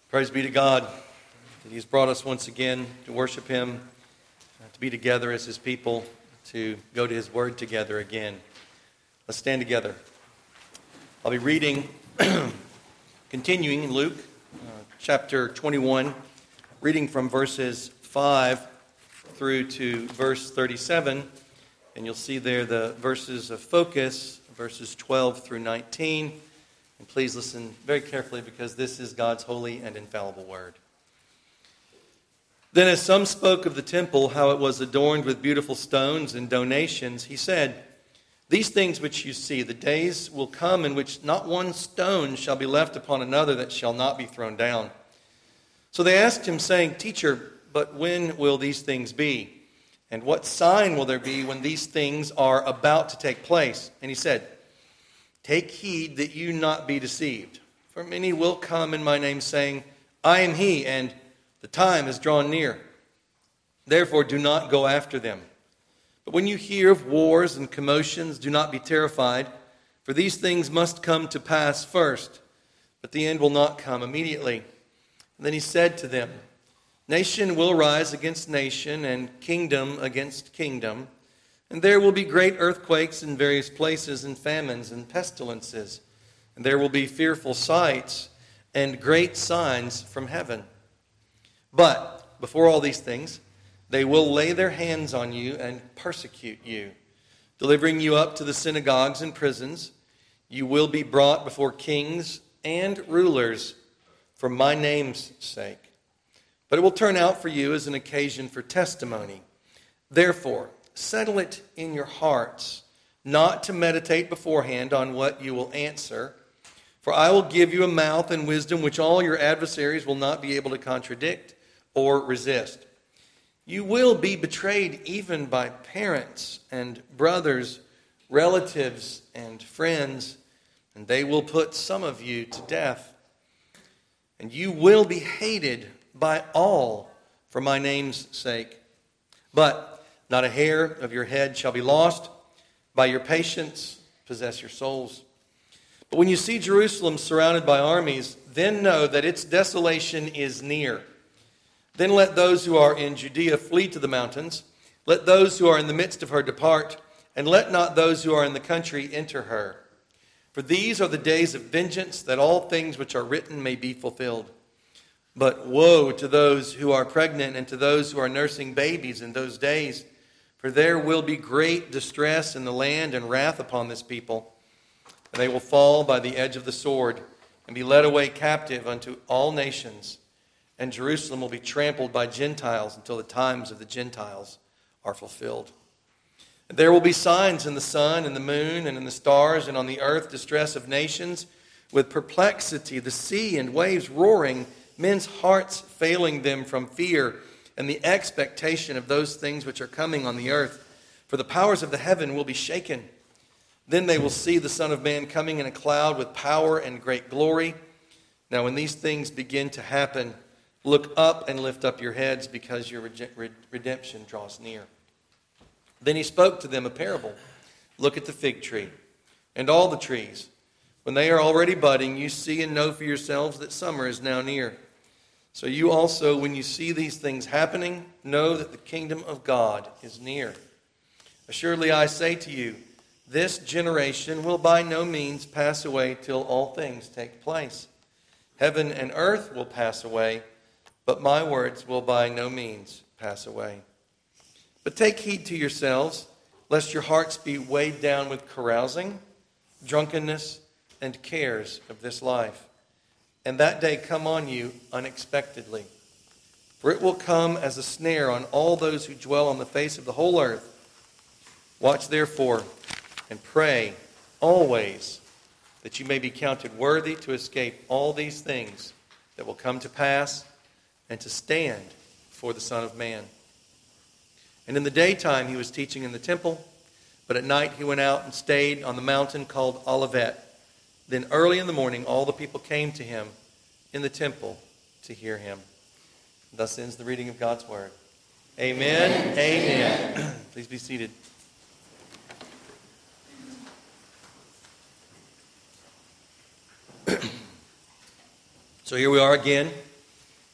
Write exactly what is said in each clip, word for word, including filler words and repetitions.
Praise be to God that He's brought us once again to worship Him, to be together as His people, to go to His Word together again. Let's stand together. I'll be reading, continuing in Luke uh, chapter twenty-one, reading from verses five through to verse thirty-seven. And you'll see there the verses of focus, verses twelve through nineteen. And please listen very carefully because this is God's holy and infallible word. Then as some spoke of the temple, how it was adorned with beautiful stones and donations, he said, "These things which you see, the days will come in which not one stone shall be left upon another that shall not be thrown down." So they asked him, saying, "Teacher, but when will these things be? And what sign will there be when these things are about to take place?" And he said, "Take heed that you not be deceived. For many will come in my name, saying, 'I am he,' and 'the time is drawn near.' Therefore do not go after them. But when you hear of wars and commotions, do not be terrified, for these things must come to pass first, but the end will not come immediately." And then he said to them, "Nation will rise against nation, and kingdom against kingdom. And there will be great earthquakes in various places, and famines and pestilences. And there will be fearful sights and great signs from heaven. But before all these things, they will lay their hands on you and persecute you, delivering you up to the synagogues and prisons. You will be brought before kings and rulers for my name's sake. But it will turn out for you as an occasion for testimony. Therefore, settle it in your hearts, not to meditate beforehand on what you will answer. For I will give you a mouth and wisdom which all your adversaries will not be able to contradict or resist. You will be betrayed even by parents and brothers, relatives and friends, and they will put some of you to death. And you will be hated by all for my name's sake. But not a hair of your head shall be lost. By your patience, possess your souls. But when you see Jerusalem surrounded by armies, then know that its desolation is near. Then let those who are in Judea flee to the mountains. Let those who are in the midst of her depart, and let not those who are in the country enter her. For these are the days of vengeance, that all things which are written may be fulfilled. But woe to those who are pregnant and to those who are nursing babies in those days. For there will be great distress in the land and wrath upon this people. And they will fall by the edge of the sword and be led away captive unto all nations. And Jerusalem will be trampled by Gentiles until the times of the Gentiles are fulfilled. And there will be signs in the sun and the moon and in the stars and on the earth, distress of nations with perplexity, the sea and waves roaring, men's hearts failing them from fear and the expectation of those things which are coming on the earth. For the powers of the heaven will be shaken. Then they will see the Son of Man coming in a cloud with power and great glory. Now when these things begin to happen, look up and lift up your heads, because your redemption draws near." Then he spoke to them a parable. "Look at the fig tree and all the trees. When they are already budding, you see and know for yourselves that summer is now near. So you also, when you see these things happening, know that the kingdom of God is near. Assuredly I say to you, this generation will by no means pass away till all things take place. Heaven and earth will pass away, but my words will by no means pass away. But take heed to yourselves, lest your hearts be weighed down with carousing, drunkenness, and cares of this life, and that day come on you unexpectedly. For it will come as a snare on all those who dwell on the face of the whole earth. Watch therefore and pray always that you may be counted worthy to escape all these things that will come to pass and to stand before the Son of Man." And in the daytime he was teaching in the temple, but at night he went out and stayed on the mountain called Olivet. Then early in the morning, all the people came to him in the temple to hear him. Thus ends the reading of God's word. Amen. Amen. Amen. Please be seated. So here we are again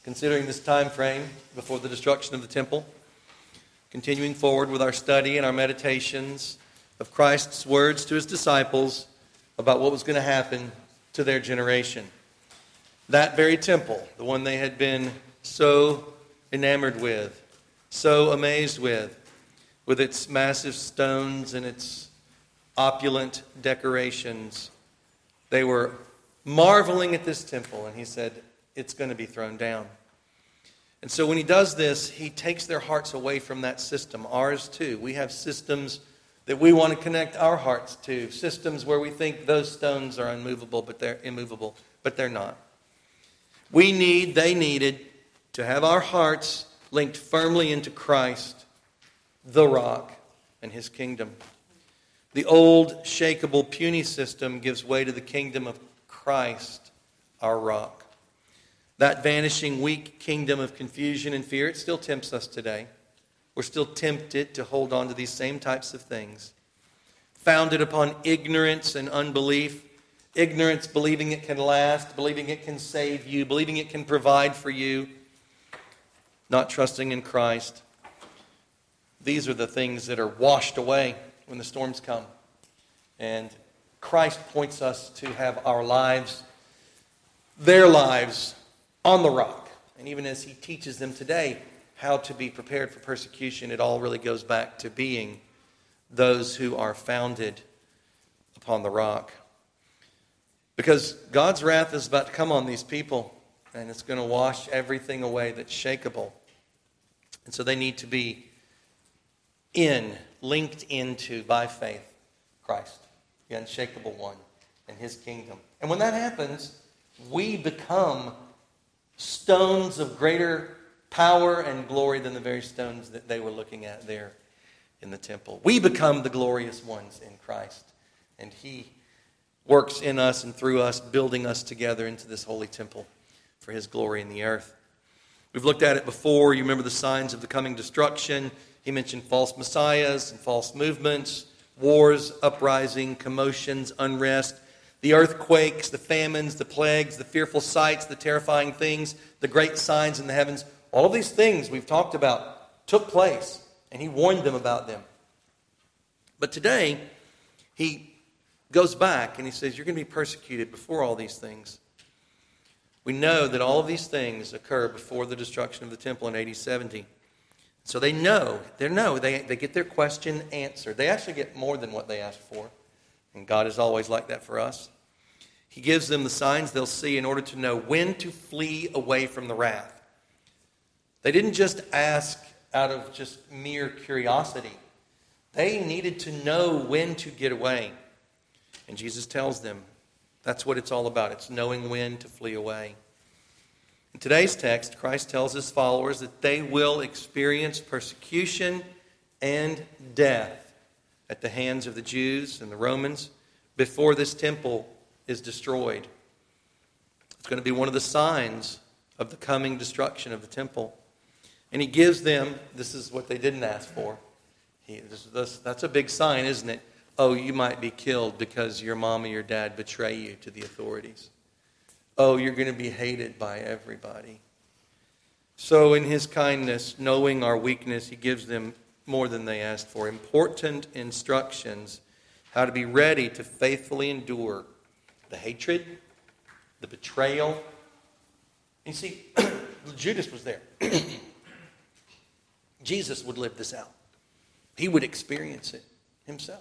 considering this time frame before the destruction of the temple, continuing forward with our study and our meditations of Christ's words to his disciples about what was going to happen to their generation. That very temple, the one they had been so enamored with, so amazed with, with its massive stones and its opulent decorations, they were marveling at this temple, and he said, it's going to be thrown down. And so when he does this, he takes their hearts away from that system. Ours too. We have systems that we want to connect our hearts to. Systems where we think those stones are unmovable, but they're immovable, but they're not. We need, they needed, to have our hearts linked firmly into Christ, the rock, and his kingdom. The old, shakable, puny system gives way to the kingdom of Christ, our rock. That vanishing, weak kingdom of confusion and fear, it still tempts us today. We're still tempted to hold on to these same types of things. Founded upon ignorance and unbelief. Ignorance, believing it can last, believing it can save you, believing it can provide for you. Not trusting in Christ. These are the things that are washed away when the storms come. And Christ points us to have our lives, their lives, on the rock. And even as he teaches them today how to be prepared for persecution, it all really goes back to being those who are founded upon the rock. Because God's wrath is about to come on these people, and it's going to wash everything away that's shakeable. And so they need to be in, linked into, by faith, Christ, the unshakable one, and his kingdom. And when that happens, we become stones of greater power and glory than the very stones that they were looking at there in the temple. We become the glorious ones in Christ. And he works in us and through us, building us together into this holy temple for his glory in the earth. We've looked at it before. You remember the signs of the coming destruction. He mentioned false messiahs and false movements, wars, uprising, commotions, unrest, the earthquakes, the famines, the plagues, the fearful sights, the terrifying things, the great signs in the heavens. All of these things we've talked about took place, and he warned them about them. But today, he goes back and he says, you're going to be persecuted before all these things. We know that all of these things occur before the destruction of the temple in A D seventy. So they know, they know, they, they get their question answered. They actually get more than what they asked for. And God is always like that for us. He gives them the signs they'll see in order to know when to flee away from the wrath. They didn't just ask out of just mere curiosity. They needed to know when to get away. And Jesus tells them that's what it's all about. It's knowing when to flee away. In today's text, Christ tells his followers that they will experience persecution and death at the hands of the Jews and the Romans before this temple is destroyed. It's going to be one of the signs of the coming destruction of the temple. And he gives them, this is what they didn't ask for. He, this, this, that's a big sign, isn't it? Oh, you might be killed because your mom or your dad betray you to the authorities. Oh, you're going to be hated by everybody. So in his kindness, knowing our weakness, he gives them more than they asked for. Important instructions how to be ready to faithfully endure the hatred, the betrayal. You see, Judas was there. Jesus would live this out. He would experience it himself.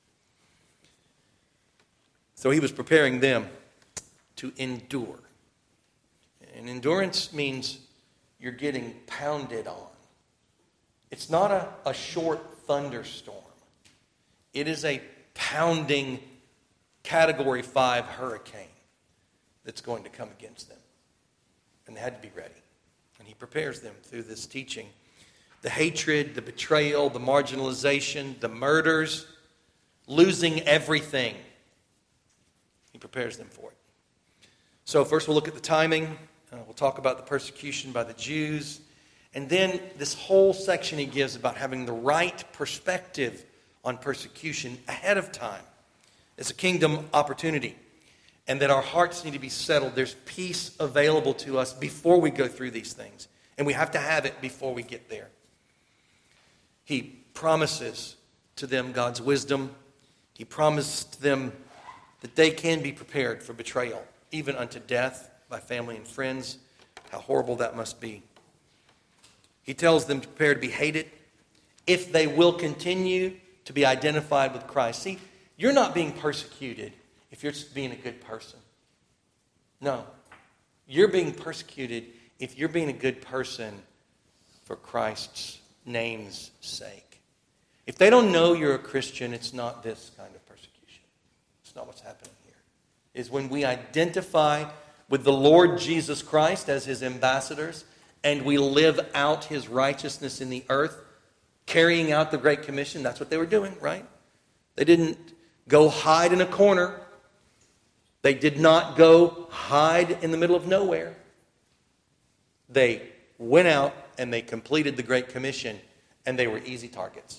So he was preparing them to endure. And endurance means you're getting pounded on. It's not a, a short thunderstorm. It is a pounding Category five hurricane that's going to come against them. And they had to be ready. And he prepares them through this teaching. The hatred, the betrayal, the marginalization, the murders, losing everything. He prepares them for it. So first we'll look at the timing. Uh, we'll talk about the persecution by the Jews. And then this whole section he gives about having the right perspective on persecution ahead of time. It's a kingdom opportunity. and that our hearts need to be settled. There's peace available to us before we go through these things, and we have to have it before we get there. He promises to them God's wisdom. He promised them that they can be prepared for betrayal, even unto death by family and friends. How horrible that must be. He tells them to prepare to be hated if they will continue to be identified with Christ. See, you're not being persecuted if you're just being a good person. No. You're being persecuted if you're being a good person for Christ's name's sake. If they don't know you're a Christian, it's not this kind of persecution. It's not what's happening here. It's when we identify with the Lord Jesus Christ as his ambassadors, and we live out his righteousness in the earth, carrying out the Great Commission. That's what they were doing, right? They didn't go hide in a corner. They did not go hide in the middle of nowhere. They went out and they completed the Great Commission, and they were easy targets.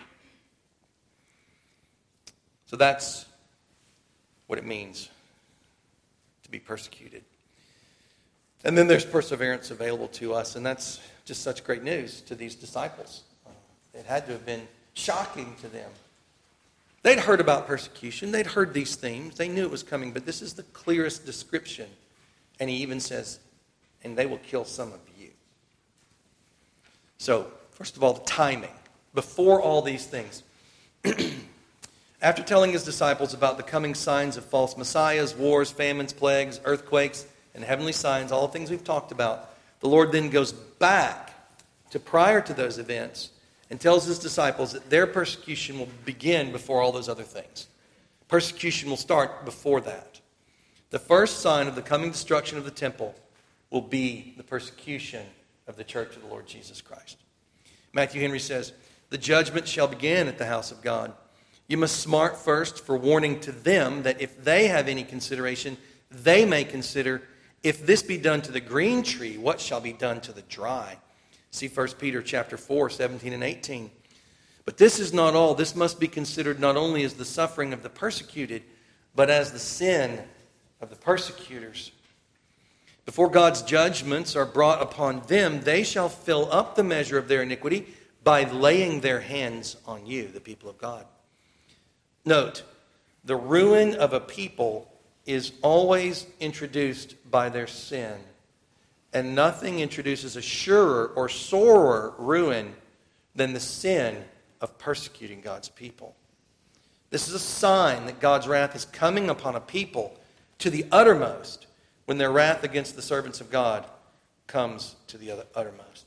So that's what it means to be persecuted. And then there's perseverance available to us, and that's just such great news to these disciples. It had to have been shocking to them. They'd heard about persecution. They'd heard these themes. They knew it was coming, but this is the clearest description. And he even says, and they will kill some of you. So, first of all, the timing. Before all these things. After telling his disciples about the coming signs of false messiahs, wars, famines, plagues, earthquakes, and heavenly signs, all the things we've talked about, the Lord then goes back to prior to those events and tells his disciples that their persecution will begin before all those other things. Persecution will start before that. The first sign of the coming destruction of the temple will be the persecution of the church of the Lord Jesus Christ. Matthew Henry says, "The judgment shall begin at the house of God. You must smart first for warning to them that if they have any consideration, they may consider, if this be done to the green tree, what shall be done to the dry?" See First Peter chapter four, seventeen and eighteen. But this is not all. This must be considered not only as the suffering of the persecuted, but as the sin of the persecutors. Before God's judgments are brought upon them, they shall fill up the measure of their iniquity by laying their hands on you, the people of God. Note, the ruin of a people is always introduced by their sin. And nothing introduces a surer or sorer ruin than the sin of persecuting God's people. This is a sign that God's wrath is coming upon a people to the uttermost when their wrath against the servants of God comes to the other, uttermost.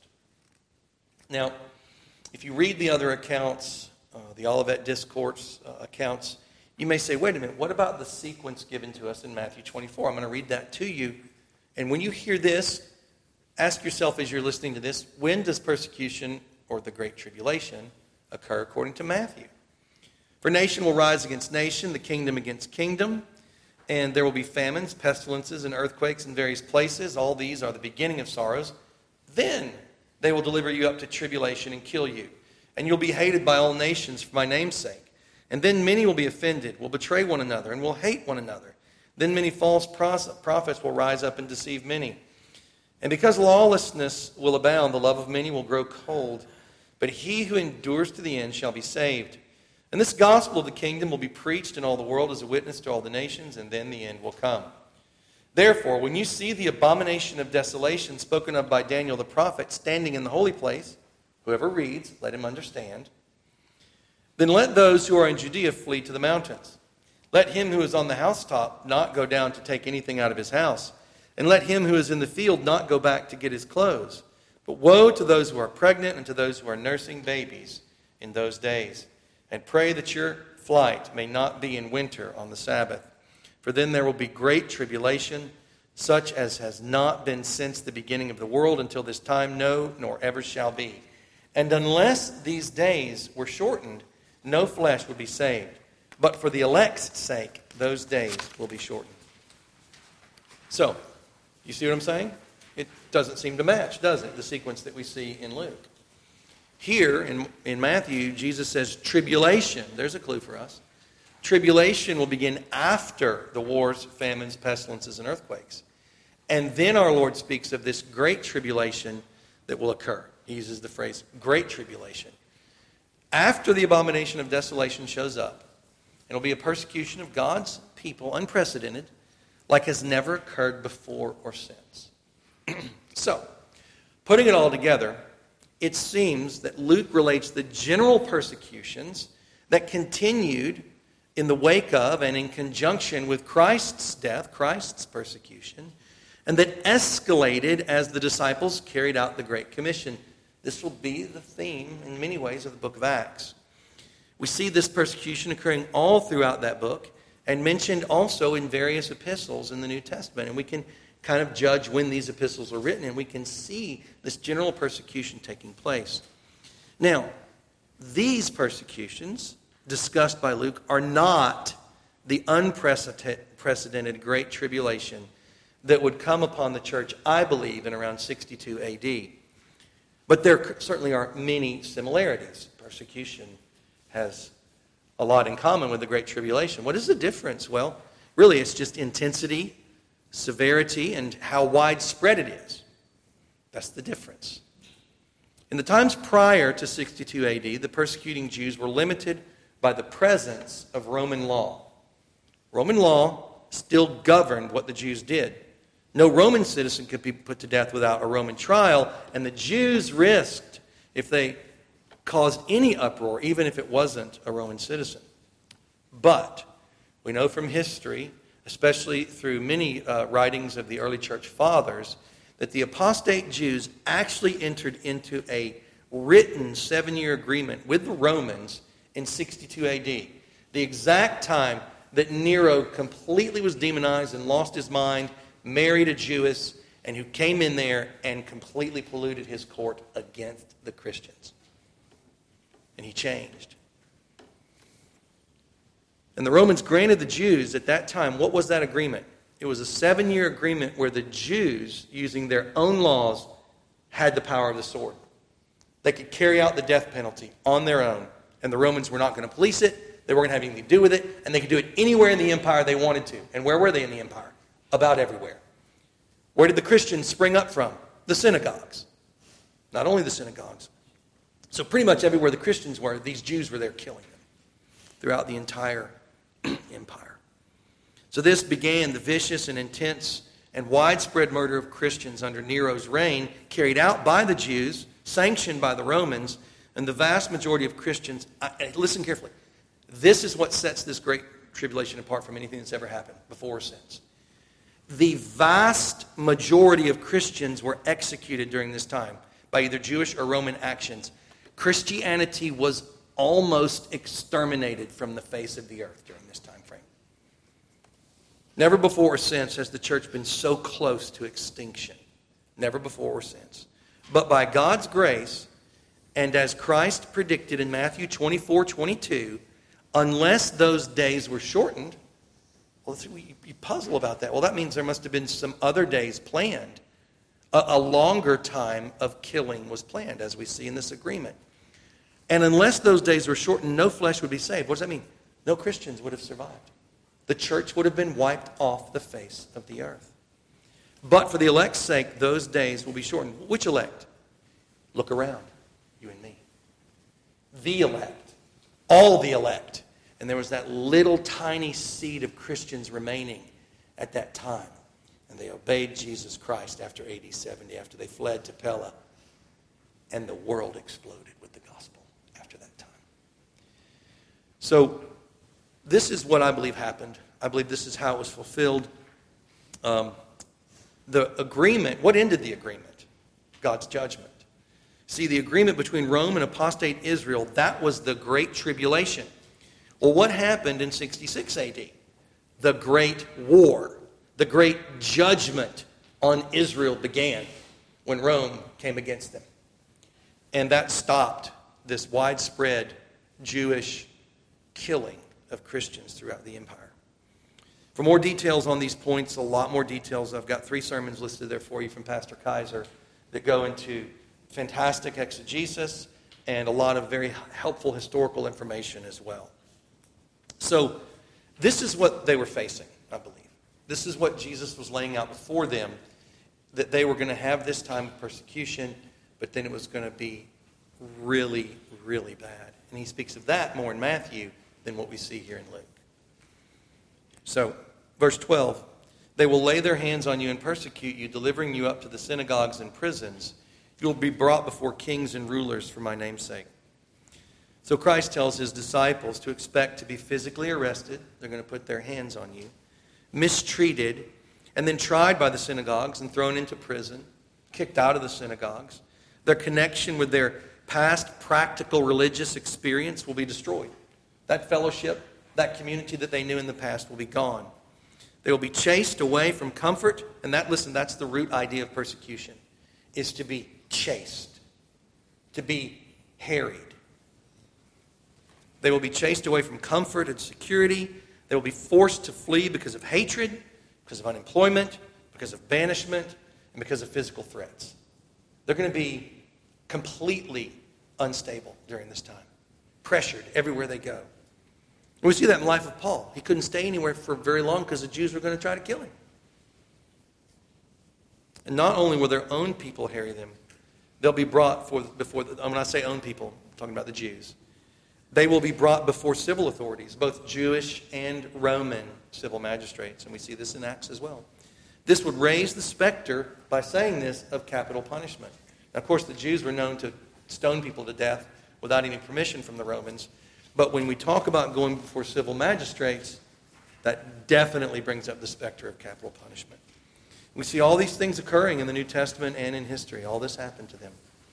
Now, if you read the other accounts, uh, the Olivet Discourse uh, accounts, you may say, wait a minute, what about the sequence given to us in Matthew twenty-four? I'm going to read that to you. And when you hear this, ask yourself as you're listening to this, when does persecution or the Great Tribulation occur according to Matthew? For nation will rise against nation, the kingdom against kingdom, and there will be famines, pestilences, and earthquakes in various places. All these are the beginning of sorrows. Then they will deliver you up to tribulation and kill you, and you'll be hated by all nations for my name's sake. And then many will be offended, will betray one another, and will hate one another. Then many false prophets will rise up and deceive many. And because lawlessness will abound, the love of many will grow cold. But he who endures to the end shall be saved. And this gospel of the kingdom will be preached in all the world as a witness to all the nations, and then the end will come. Therefore, when you see the abomination of desolation spoken of by Daniel the prophet standing in the holy place, whoever reads, let him understand. Then let those who are in Judea flee to the mountains. Let him who is on the housetop not go down to take anything out of his house. And let him who is in the field not go back to get his clothes. But woe to those who are pregnant and to those who are nursing babies in those days. And pray that your flight may not be in winter on the Sabbath. For then there will be great tribulation, such as has not been since the beginning of the world until this time, no, nor ever shall be. And unless these days were shortened, no flesh would be saved. But for the elect's sake, those days will be shortened. So, you see what I'm saying? It doesn't seem to match, does it? The sequence that we see in Luke. Here in, in Matthew, Jesus says tribulation. There's a clue for us. tribulation will begin after the wars, famines, pestilences, and earthquakes. And then our Lord speaks of this great tribulation that will occur. He uses the phrase, great tribulation. After the abomination of desolation shows up, it'll be a persecution of God's people, unprecedented, like has never occurred before or since. So, putting it all together, it seems that Luke relates the general persecutions that continued in the wake of and in conjunction with Christ's death, Christ's persecution, and that escalated as the disciples carried out the Great Commission. This will be the theme, in many ways, of the book of Acts. We see this persecution occurring all throughout that book and mentioned also in various epistles in the New Testament. And we can kind of judge when these epistles were written, and we can see this general persecution taking place. Now, these persecutions discussed by Luke are not the unprecedented Great Tribulation that would come upon the church, I believe, in around sixty-two A D. But there certainly are many similarities. Persecution has a lot in common with the Great Tribulation. What is the difference? Well, really it's just intensity, severity, and how widespread it is. That's the difference. In the times prior to sixty-two A D, the persecuting Jews were limited by the presence of Roman law. Roman law still governed what the Jews did. No Roman citizen could be put to death without a Roman trial, and the Jews risked, if they caused any uproar, even if it wasn't a Roman citizen. But we know from history, especially through many uh, writings of the early church fathers, that the apostate Jews actually entered into a written seven-year agreement with the Romans in sixty-two A D, the exact time that Nero completely was demonized and lost his mind, married a Jewess, and who came in there and completely polluted his court against the Christians. And he changed. And the Romans granted the Jews at that time, what was that agreement? It was a seven-year agreement where the Jews, using their own laws, had the power of the sword. They could carry out the death penalty on their own, and the Romans were not going to police it. They weren't going to have anything to do with it, and they could do it anywhere in the empire they wanted to. And where were they in the empire? About everywhere. Where did the Christians spring up from? The synagogues. Not only the synagogues. So pretty much everywhere the Christians were, these Jews were there killing them throughout the entire empire. So this began the vicious and intense and widespread murder of Christians under Nero's reign, carried out by the Jews, sanctioned by the Romans, and the vast majority of Christians. I, listen carefully. This is what sets this great tribulation apart from anything that's ever happened before or since. The vast majority of Christians were executed during this time by either Jewish or Roman actions. Christianity was almost exterminated from the face of the earth during this time frame. Never before or since has the church been so close to extinction. Never before or since. But by God's grace, and as Christ predicted in Matthew twenty-four twenty-two, unless those days were shortened, well, you puzzle about that. Well, that means there must have been some other days planned. A, a longer time of killing was planned, as we see in this agreement. And unless those days were shortened, no flesh would be saved. What does that mean? No Christians would have survived. The church would have been wiped off the face of the earth. But for the elect's sake, those days will be shortened. Which elect? Look around, you and me. The elect. All the elect. And there was that little tiny seed of Christians remaining at that time. And they obeyed Jesus Christ after A D seventy, after they fled to Pella. And the world exploded with the gospel after that time. So this is what I believe happened. I believe this is how it was fulfilled. Um, the agreement, what ended the agreement? God's judgment. See, the agreement between Rome and apostate Israel, that was the Great Tribulation. Well, what happened in sixty-six A D? The Great War. The Great Judgment on Israel began when Rome came against them. And that stopped this widespread Jewish killing of Christians throughout the empire. For more details on these points, a lot more details, I've got three sermons listed there for you from Pastor Kaiser that go into fantastic exegesis and a lot of very helpful historical information as well. So This is what they were facing, I believe. This is what Jesus was laying out before them, that they were going to have this time of persecution, but then it was going to be really, really bad. And he speaks of that more in Matthew than what we see here in Luke. So, verse twelve, they will lay their hands on you and persecute you, delivering you up to the synagogues and prisons. You will be brought before kings and rulers for my name's sake. So Christ tells his disciples to expect to be physically arrested. They're going to put their hands on you, mistreated, and then tried by the synagogues and thrown into prison, kicked out of the synagogues. Their connection with their past practical religious experience will be destroyed. That fellowship, that community that they knew in the past will be gone. They will be chased away from comfort, and that, listen, that's the root idea of persecution, is to be chased, to be harried. They will be chased away from comfort and security. They will be forced to flee because of hatred, because of unemployment, because of banishment, and because of physical threats. They're going to be completely unstable during this time, pressured everywhere they go. And we see that in the life of Paul. He couldn't stay anywhere for very long because the Jews were going to try to kill him. And not only will their own people harry them, they'll be brought for, before, the, when I say own people, I'm talking about the Jews. They will be brought before civil authorities, both Jewish and Roman civil magistrates. And we see this in Acts as well. This would raise the specter, by saying this, of capital punishment. Now, of course, the Jews were known to stone people to death without any permission from the Romans. But when we talk about going before civil magistrates, that definitely brings up the specter of capital punishment. We see all these things occurring in the New Testament and in history. All this happened to them.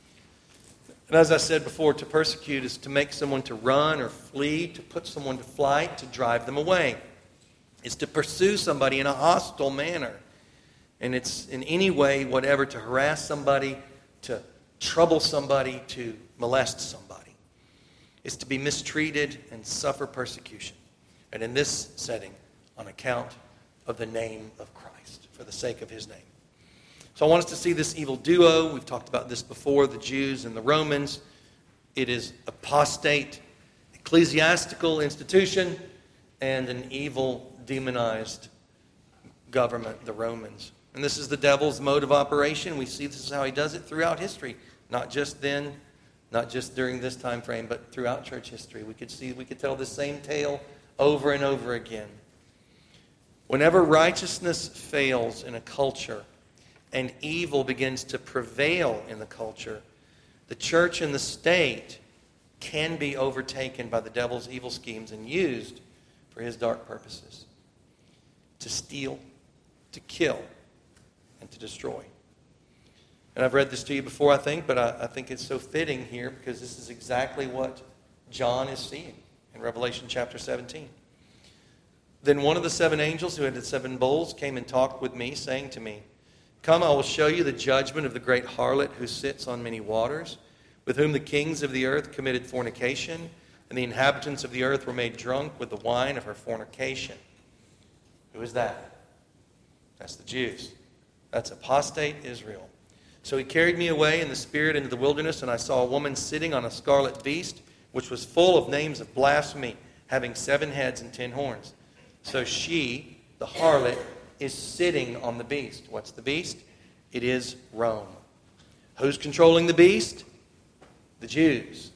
And as I said before, to persecute is to make someone to run or flee, to put someone to flight, to drive them away. It's to pursue somebody in a hostile manner. And it's in any way, whatever, to harass somebody, to trouble somebody, to molest somebody. It's to be mistreated and suffer persecution. And in this setting, on account of the name of Christ, for the sake of his name. So I want us to see this evil duo. We've talked about this before, the Jews and the Romans. It is apostate, ecclesiastical institution, and an evil, demonized government, the Romans. And this is the devil's mode of operation. We see this is how he does it throughout history. Not just then, not just during this time frame, but throughout church history. We could see, we could tell the same tale over and over again. Whenever righteousness fails in a culture, and evil begins to prevail in the culture, the church and the state can be overtaken by the devil's evil schemes and used for his dark purposes. To steal, to kill, and to destroy. And I've read this to you before, I think, but I, I think it's so fitting here because this is exactly what John is seeing in Revelation chapter seventeen. Then one of the seven angels who had the seven bowls came and talked with me, saying to me, "Come, I will show you the judgment of the great harlot who sits on many waters, with whom the kings of the earth committed fornication, and the inhabitants of the earth were made drunk with the wine of her fornication." Who is that? That's the Jews. That's apostate Israel. "So he carried me away in the spirit into the wilderness, and I saw a woman sitting on a scarlet beast, which was full of names of blasphemy, having seven heads and ten horns. So she, the harlot, is sitting on the beast." What's the beast? It is Rome. Who's controlling the beast? The Jews.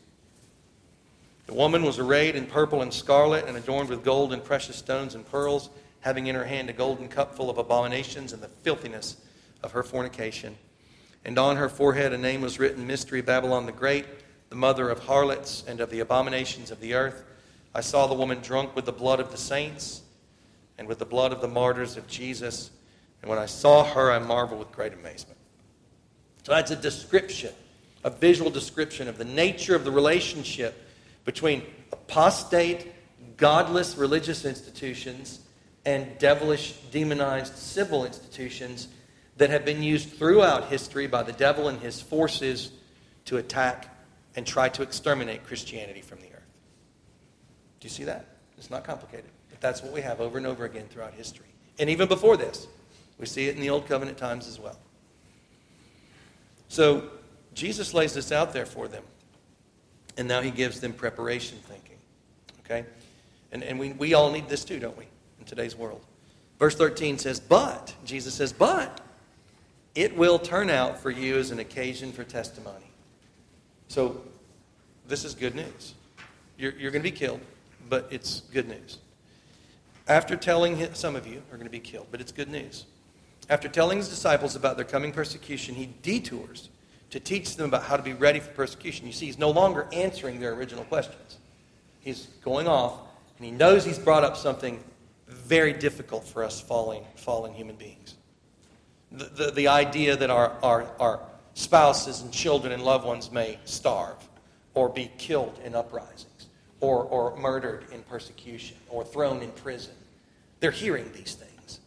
The woman was arrayed in purple and scarlet and adorned with gold and precious stones and pearls, having in her hand a golden cup full of abominations and the filthiness of her fornication. And on her forehead a name was written, Mystery Babylon the Great, the mother of harlots and of the abominations of the earth. I saw the woman drunk with the blood of the saints and with the blood of the martyrs of Jesus. And when I saw her, I marveled with great amazement. So that's a description, a visual description of the nature of the relationship between apostate, godless religious institutions and devilish, demonized civil institutions that have been used throughout history by the devil and his forces to attack and try to exterminate Christianity from the earth. Do you see that? It's not complicated. But that's what we have over and over again throughout history. And even before this, we see it in the Old Covenant times as well. So Jesus lays this out there for them. And now he gives them preparation thinking. Okay? And, and we, we all need this too, don't we, in today's world. Verse thirteen says, but, Jesus says, but it will turn out for you as an occasion for testimony. So this is good news. You're, you're going to be killed, but it's good news. After telling him, some of you are going to be killed, but it's good news. After telling his disciples about their coming persecution, he detours to teach them about how to be ready for persecution. You see, he's no longer answering their original questions. He's going off, and he knows he's brought up something very difficult for us falling, fallen human beings. The, the, the idea that our, our, our spouses and children and loved ones may starve or be killed in uprisings or, or murdered in persecution or thrown in prison. They're hearing these things.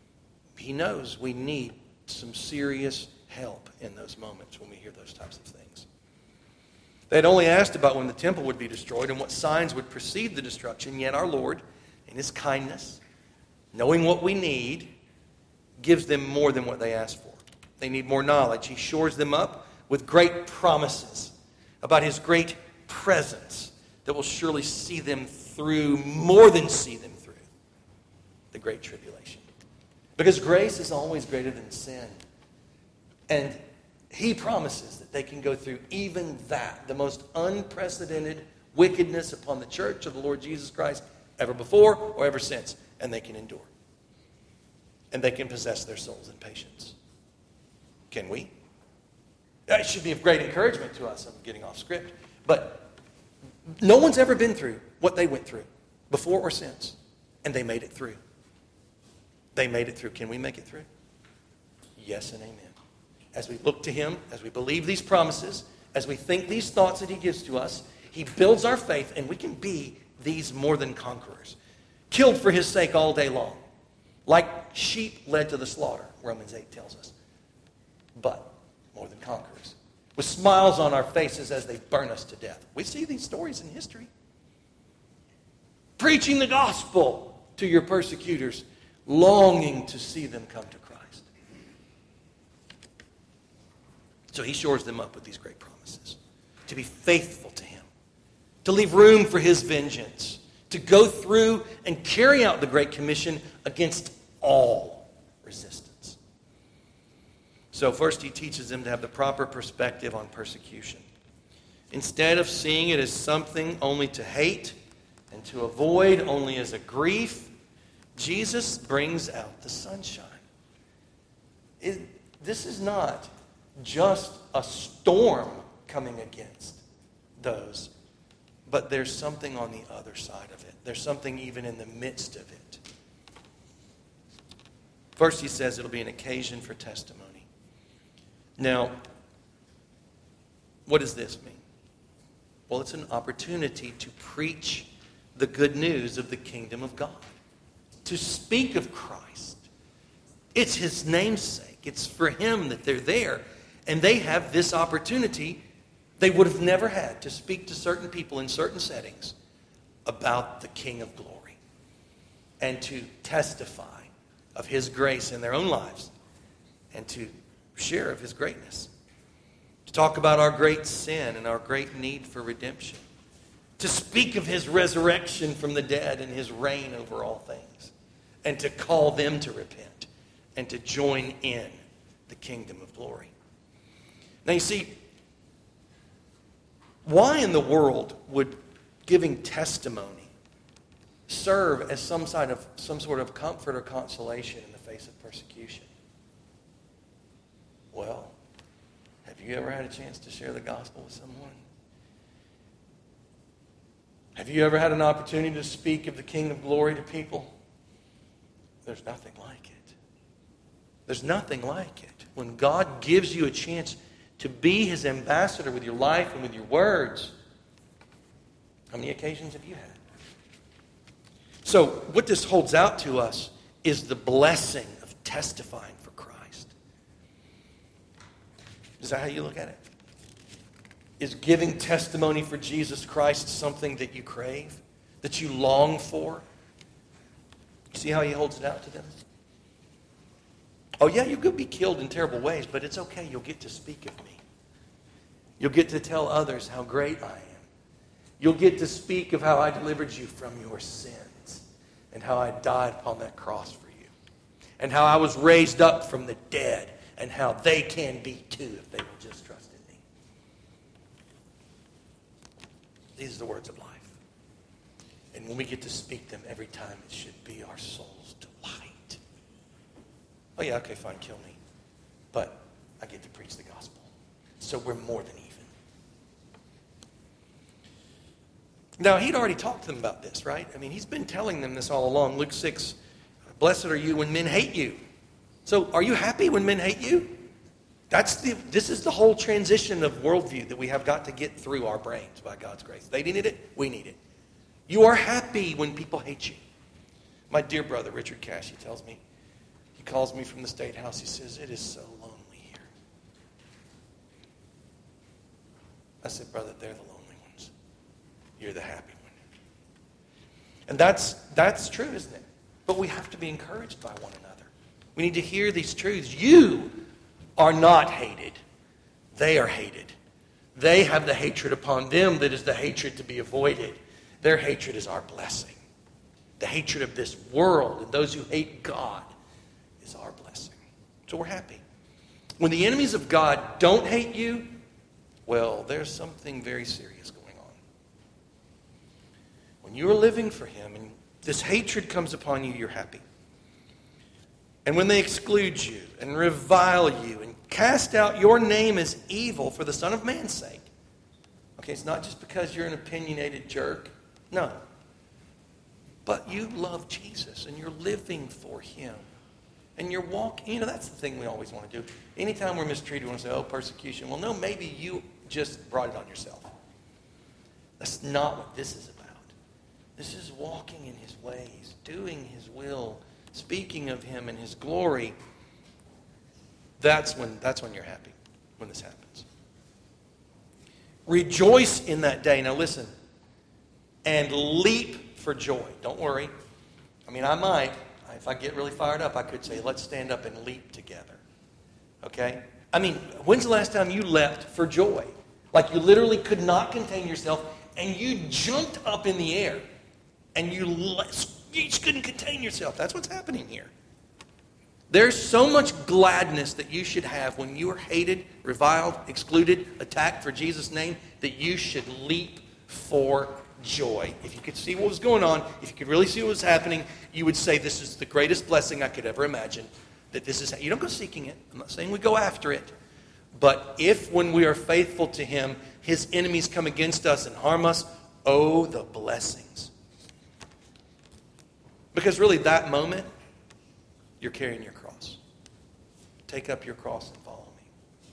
He knows we need some serious help in those moments when we hear those types of things. They had only asked about when the temple would be destroyed and what signs would precede the destruction, yet our Lord, in his kindness, knowing what we need, gives them more than what they asked for. They need more knowledge. He shores them up with great promises about his great presence that will surely see them through, more than see them through, the great tribulation. Because grace is always greater than sin. And he promises that they can go through even that, the most unprecedented wickedness upon the church of the Lord Jesus Christ ever before or ever since, and they can endure. And they can possess their souls in patience. Can we? It should be of great encouragement to us. I'm getting off script. But no one's ever been through what they went through, before or since. And they made it through. They made it through. Can we make it through? Yes and amen. As we look to him, as we believe these promises, as we think these thoughts that he gives to us, he builds our faith, and we can be these more than conquerors. Killed for his sake all day long. Like sheep led to the slaughter, Romans eight tells us. But more than conquerors. With smiles on our faces as they burn us to death. We see these stories in history. Preaching the gospel to your persecutors, longing to see them come to Christ. So he shores them up with these great promises. To be faithful to him. To leave room for his vengeance. To go through and carry out the Great Commission against all resistance. So first he teaches them to have the proper perspective on persecution. Instead of seeing it as something only to hate and to avoid only as a grief, Jesus brings out the sunshine. It, this is not just a storm coming against those, but there's something on the other side of it. There's something even in the midst of it. First he says it'll be an occasion for testimony. Now, what does this mean? Well, it's an opportunity to preach the good news of the kingdom of God. To speak of Christ. It's his namesake. It's for him that they're there. And they have this opportunity they would have never had to speak to certain people in certain settings about the King of Glory. And to testify of his grace in their own lives. And to share of his greatness. To talk about our great sin and our great need for redemption. To speak of his resurrection from the dead and his reign over all things. And to call them to repent. And to join in the kingdom of glory. Now you see, why in the world would giving testimony serve as some sort of, some sort of comfort or consolation in the face of persecution? Well, have you ever had a chance to share the gospel with someone? Have you ever had an opportunity to speak of the King of Glory to people? There's nothing like it. There's nothing like it. When God gives you a chance to be his ambassador with your life and with your words. How many occasions have you had? So what this holds out to us is the blessing of testifying for Christ. Is that how you look at it? Is giving testimony for Jesus Christ something that you crave? That you long for? See how he holds it out to them? Oh yeah, you could be killed in terrible ways, but it's okay. You'll get to speak of me. You'll get to tell others how great I am. You'll get to speak of how I delivered you from your sins and how I died upon that cross for you and how I was raised up from the dead and how they can be too if they will just trust in me. These are the words of life. And when we get to speak them every time, it should be our soul's delight. Oh yeah, okay, fine, kill me. But I get to preach the gospel. So we're more than even. Now, he'd already talked to them about this, right? I mean, he's been telling them this all along. Luke six, blessed are you when men hate you. So are you happy when men hate you? That's the. This is the whole transition of worldview that we have got to get through our brains by God's grace. They needed it. We need it. You are happy when people hate you. My dear brother, Richard Cash, he tells me, he calls me from the State House. He says, it is so lonely here. I said, brother, they're the lonely ones. You're the happy one. And that's that's true, isn't it? But we have to be encouraged by one another. We need to hear these truths. You are not hated. They are hated. They have the hatred upon them that is the hatred to be avoided. Their hatred is our blessing. The hatred of this world and those who hate God is our blessing. So we're happy. When the enemies of God don't hate you, well, there's something very serious going on. When you're living for Him and this hatred comes upon you, you're happy. And when they exclude you and revile you and cast out your name as evil for the Son of Man's sake. Okay, it's not just because you're an opinionated jerk. No. But you love Jesus and you're living for Him. And you're walking, you know, that's the thing we always want to do. Anytime we're mistreated, we want to say, oh, persecution. Well, no, maybe you just brought it on yourself. That's not what this is about. This is walking in His ways, doing His will, speaking of Him and His glory. That's when, that's when you're happy, when this happens. Rejoice in that day. Now listen. And leap for joy. Don't worry. I mean, I might. If I get really fired up, I could say, let's stand up and leap together. Okay? I mean, when's the last time you leapt for joy? Like you literally could not contain yourself and you jumped up in the air and you, le- you just couldn't contain yourself. That's what's happening here. There's so much gladness that you should have when you are hated, reviled, excluded, attacked for Jesus' name that you should leap for joy. If you could see what was going on, if you could really see what was happening, you would say, this is the greatest blessing I could ever imagine. That this is, you don't go seeking it. I'm not saying we go after it. But if when we are faithful to Him, His enemies come against us and harm us, oh, the blessings. Because really that moment, you're carrying your cross. Take up your cross and follow me.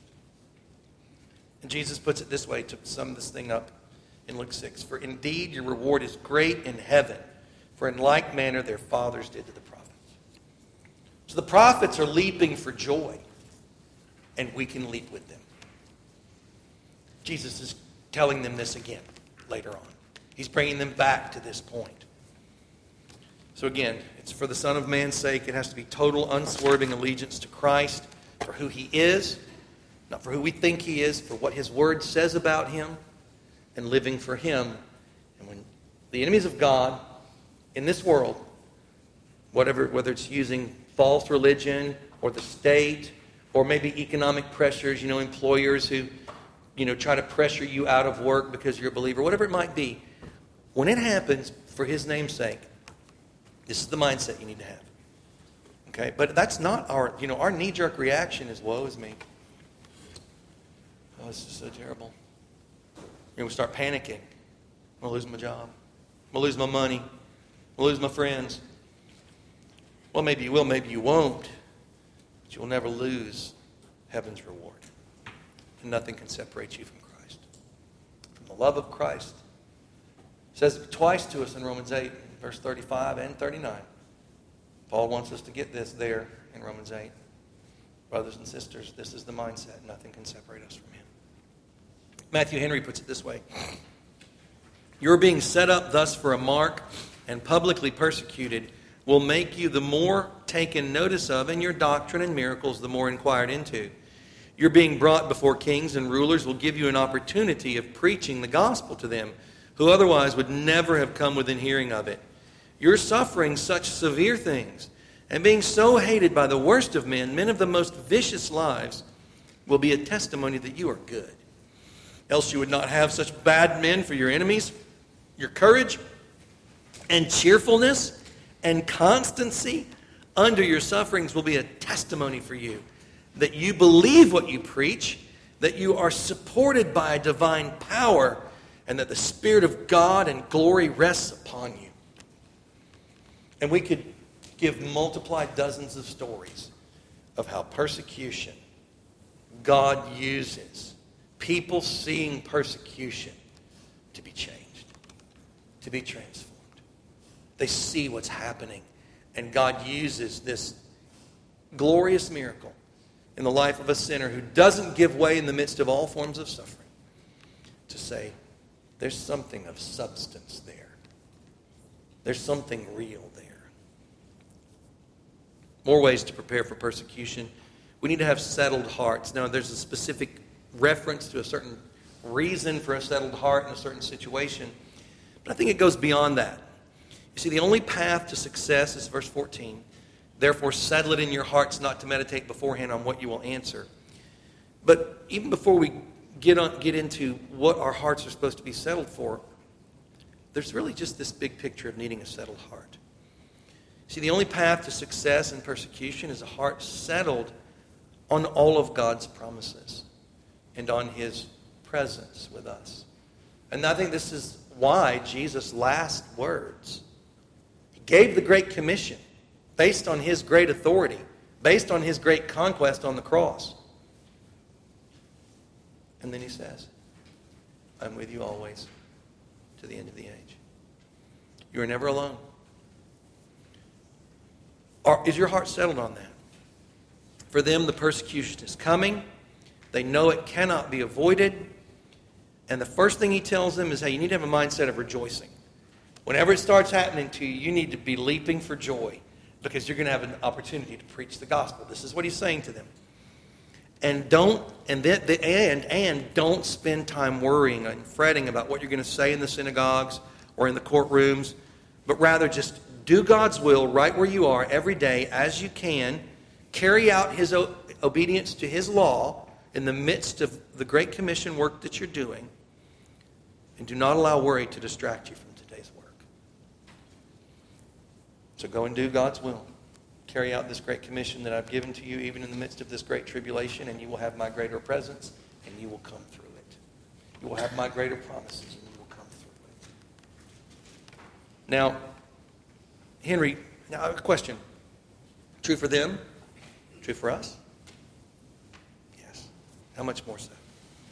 And Jesus puts it this way to sum this thing up. In Luke six, for indeed your reward is great in heaven, for in like manner their fathers did to the prophets. So the prophets are leaping for joy, and we can leap with them. Jesus is telling them this again later on. He's bringing them back to this point. So again, it's for the Son of Man's sake. It has to be total, unswerving allegiance to Christ for who He is, not for who we think He is, for what His Word says about Him. And living for Him. And when the enemies of God in this world, whatever, whether it's using false religion or the state or maybe economic pressures, you know, employers who, you know, try to pressure you out of work because you're a believer, whatever it might be, when it happens for His name's sake, this is the mindset you need to have. Okay? But that's not our, you know, our knee-jerk reaction is, woe is me. Oh, this is so terrible. You're going to start panicking. I'm going to lose my job. I'm going to lose my money. I'm going to lose my friends. Well, maybe you will, maybe you won't. But you will never lose heaven's reward. And nothing can separate you from Christ. From the love of Christ. It says it twice to us in Romans eight, verse thirty-five and thirty-nine. Paul wants us to get this there in Romans eight. Brothers and sisters, this is the mindset. Nothing can separate us from Him. Matthew Henry puts it this way. Your being set up thus for a mark and publicly persecuted will make you the more taken notice of, and your doctrine and miracles the more inquired into. Your being brought before kings and rulers will give you an opportunity of preaching the gospel to them who otherwise would never have come within hearing of it. You're suffering such severe things, and being so hated by the worst of men, men of the most vicious lives, will be a testimony that you are good. Else you would not have such bad men for your enemies. Your courage and cheerfulness and constancy under your sufferings will be a testimony for you that you believe what you preach, that you are supported by a divine power, and that the Spirit of God and glory rests upon you. And we could give multiplied dozens of stories of how persecution God uses, people seeing persecution to be changed, to be transformed. They see what's happening, and God uses this glorious miracle in the life of a sinner who doesn't give way in the midst of all forms of suffering to say, there's something of substance there. There's something real there. More ways to prepare for persecution. We need to have settled hearts. Now, there's a specific reference to a certain reason for a settled heart in a certain situation, but I think it goes beyond that. You see, the only path to success is verse fourteen. Therefore, settle it in your hearts not to meditate beforehand on what you will answer. But even before we get on, get into what our hearts are supposed to be settled for, there's really just this big picture of needing a settled heart. See, the only path to success in persecution is a heart settled on all of God's promises and on His presence with us. And I think this is why Jesus' last words, He gave the Great Commission based on His great authority, based on His great conquest on the cross. And then He says, I'm with you always to the end of the age. You are never alone. Are, is your heart settled on that? For them, the persecution is coming. They know it cannot be avoided. And the first thing He tells them is, hey, you need to have a mindset of rejoicing. Whenever it starts happening to you, you need to be leaping for joy because you're going to have an opportunity to preach the gospel. This is what He's saying to them. And don't and then and and don't spend time worrying and fretting about what you're going to say in the synagogues or in the courtrooms, but rather just do God's will right where you are every day as you can. Carry out His o- obedience to His law in the midst of the Great Commission work that you're doing. And do not allow worry to distract you from today's work. So go and do God's will. Carry out this Great Commission that I've given to you even in the midst of this great tribulation, and you will have my greater presence, and you will come through it. You will have my greater promises, and you will come through it. Now, Henry, now a question. True for them? True for us? Yes. How much more so?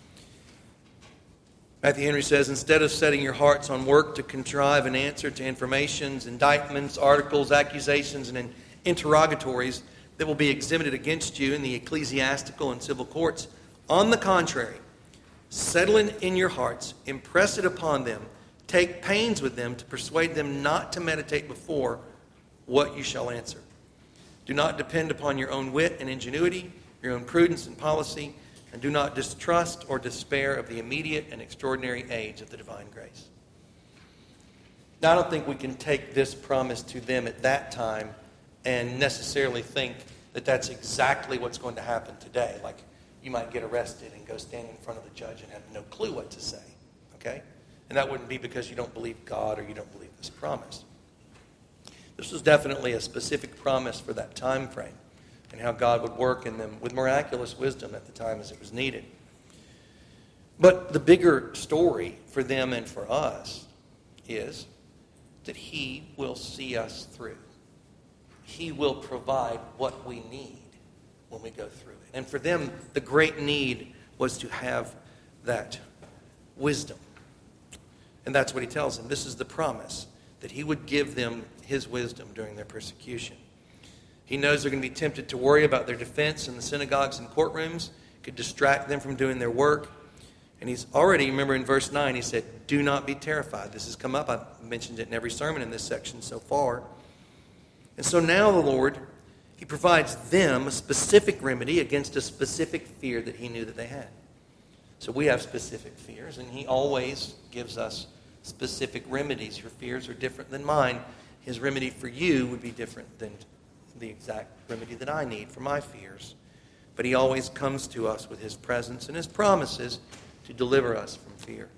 Matthew Henry says, instead of setting your hearts on work to contrive an answer to informations, indictments, articles, accusations, and interrogatories that will be exhibited against you in the ecclesiastical and civil courts, on the contrary, settle it in your hearts, impress it upon them, take pains with them to persuade them not to meditate before what you shall answer. Do not depend upon your own wit and ingenuity, your own prudence and policy, and do not distrust or despair of the immediate and extraordinary aids of the divine grace. Now, I don't think we can take this promise to them at that time and necessarily think that that's exactly what's going to happen today. Like, you might get arrested and go stand in front of the judge and have no clue what to say. Okay? And that wouldn't be because you don't believe God or you don't believe this promise. This was definitely a specific promise for that time frame and how God would work in them with miraculous wisdom at the time as it was needed. But the bigger story for them and for us is that He will see us through. He will provide what we need when we go through it. And for them, the great need was to have that wisdom. And that's what He tells them. This is the promise, that He would give them His wisdom during their persecution. He knows they're going to be tempted to worry about their defense in the synagogues and courtrooms. It could distract them from doing their work. And He's already, remember in verse nine, He said, do not be terrified. This has come up. I've mentioned it in every sermon in this section so far. And so now the Lord, He provides them a specific remedy against a specific fear that He knew that they had. So we have specific fears, and He always gives us specific remedies. Your fears are different than mine. His remedy for you would be different than the exact remedy that I need for my fears. But he always comes to us with his presence and his promises to deliver us from fear.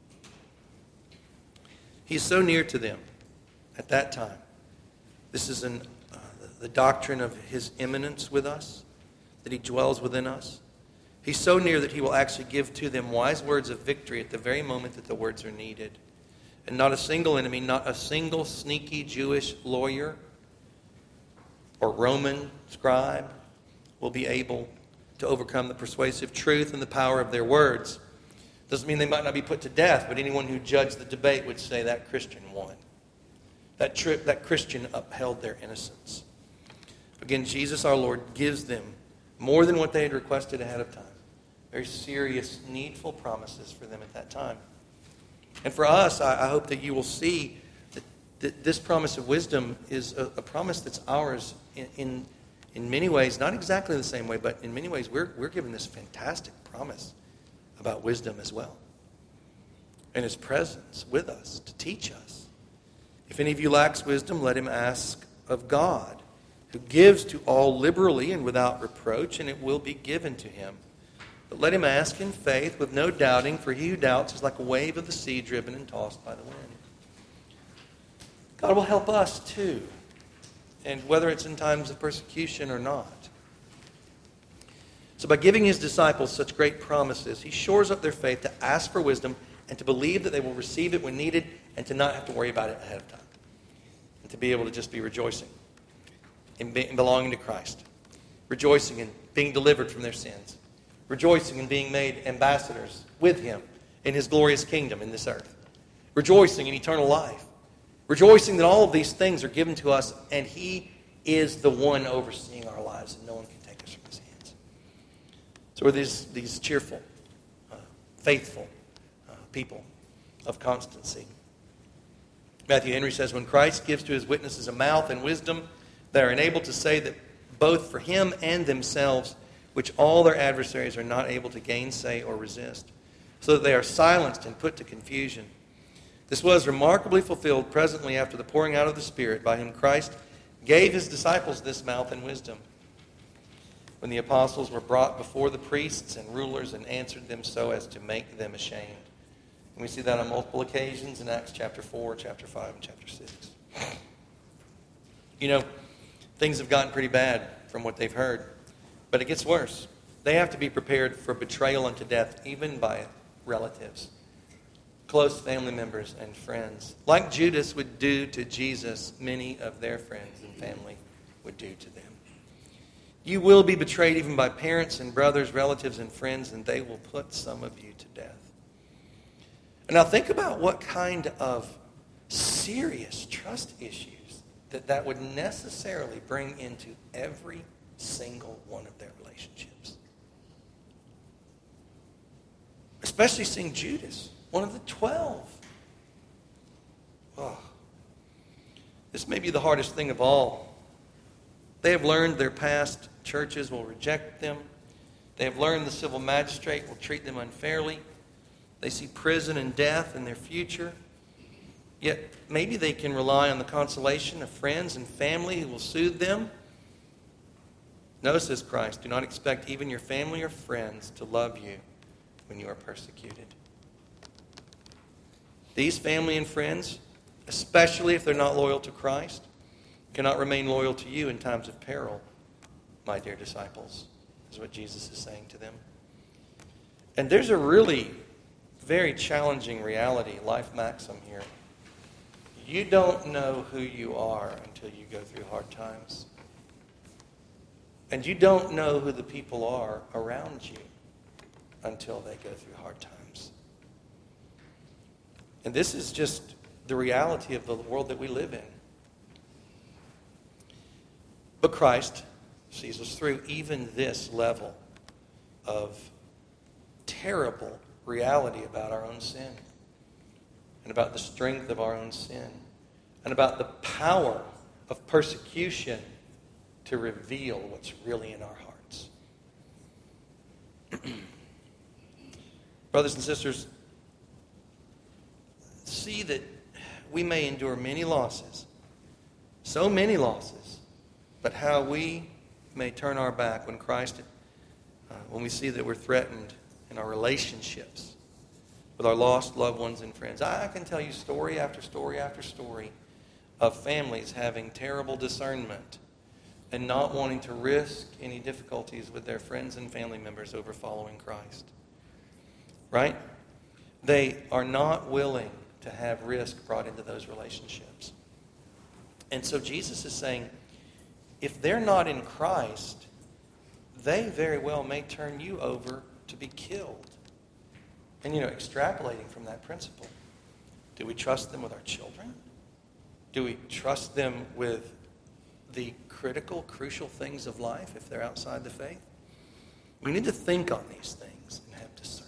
He's so near to them at that time. This is an, uh, the doctrine of his immanence with us, that he dwells within us. He's so near that he will actually give to them wise words of victory at the very moment that the words are needed. And not a single enemy, not a single sneaky Jewish lawyer or Roman scribe will be able to overcome the persuasive truth and the power of their words. Doesn't mean they might not be put to death, but anyone who judged the debate would say that Christian won. That, tri- that Christian upheld their innocence. Again, Jesus our Lord gives them more than what they had requested ahead of time. Very serious, needful promises for them at that time. And for us, I, I hope that you will see that, that this promise of wisdom is a, a promise that's ours in, in, in many ways, not exactly the same way, but in many ways we're, we're given this fantastic promise about wisdom as well. And his presence with us to teach us. If any of you lacks wisdom, let him ask of God, who gives to all liberally and without reproach, and it will be given to him. But let him ask in faith with no doubting, for he who doubts is like a wave of the sea driven and tossed by the wind. God will help us too, and whether it's in times of persecution or not. So by giving his disciples such great promises, he shores up their faith to ask for wisdom and to believe that they will receive it when needed and to not have to worry about it ahead of time. And to be able to just be rejoicing in belonging to Christ. Rejoicing in being delivered from their sins. Rejoicing in being made ambassadors with him in his glorious kingdom in this earth. Rejoicing in eternal life. Rejoicing that all of these things are given to us and he is the one overseeing our lives and no one can take us from his hands. So we're these, these cheerful, uh, faithful uh, people of constancy. Matthew Henry says, when Christ gives to his witnesses a mouth and wisdom, they are enabled to say that both for him and themselves, which all their adversaries are not able to gainsay or resist, so that they are silenced and put to confusion. This was remarkably fulfilled presently after the pouring out of the Spirit, by whom Christ gave his disciples this mouth and wisdom. When the apostles were brought before the priests and rulers and answered them so as to make them ashamed. And we see that on multiple occasions in Acts chapter four, chapter five, and chapter six. You know, things have gotten pretty bad from what they've heard. But it gets worse. They have to be prepared for betrayal unto death, even by relatives, close family members, and friends. Like Judas would do to Jesus, many of their friends and family would do to them. You will be betrayed even by parents and brothers, relatives, and friends, and they will put some of you to death. And now think about what kind of serious trust issues that that would necessarily bring into every single one of their relationships. Especially seeing Judas, one of the twelve. Oh, this may be the hardest thing of all. They have learned their past churches will reject them. They have learned the civil magistrate will treat them unfairly. They see prison and death in their future. Yet maybe they can rely on the consolation of friends and family who will soothe them. No, says Christ, do not expect even your family or friends to love you when you are persecuted. These family and friends, especially if they're not loyal to Christ, cannot remain loyal to you in times of peril, my dear disciples, is what Jesus is saying to them. And there's a really very challenging reality, life maxim here. You don't know who you are until you go through hard times. And you don't know who the people are around you until they go through hard times. And this is just the reality of the world that we live in. But Christ sees us through even this level of terrible reality about our own sin, and about the strength of our own sin, and about the power of persecution to reveal what's really in our hearts. Brothers and sisters, see that we may endure many losses, so many losses, but how we may turn our back when Christ, uh, when we see that we're threatened in our relationships with our lost loved ones and friends. I can tell you story after story after story of families having terrible discernment and not wanting to risk any difficulties with their friends and family members over following Christ. Right? They are not willing to have risk brought into those relationships. And so Jesus is saying, if they're not in Christ, they very well may turn you over to be killed. And, you know, extrapolating from that principle, do we trust them with our children? Do we trust them with the critical, crucial things of life if they're outside the faith? We need to think on these things and have discernment.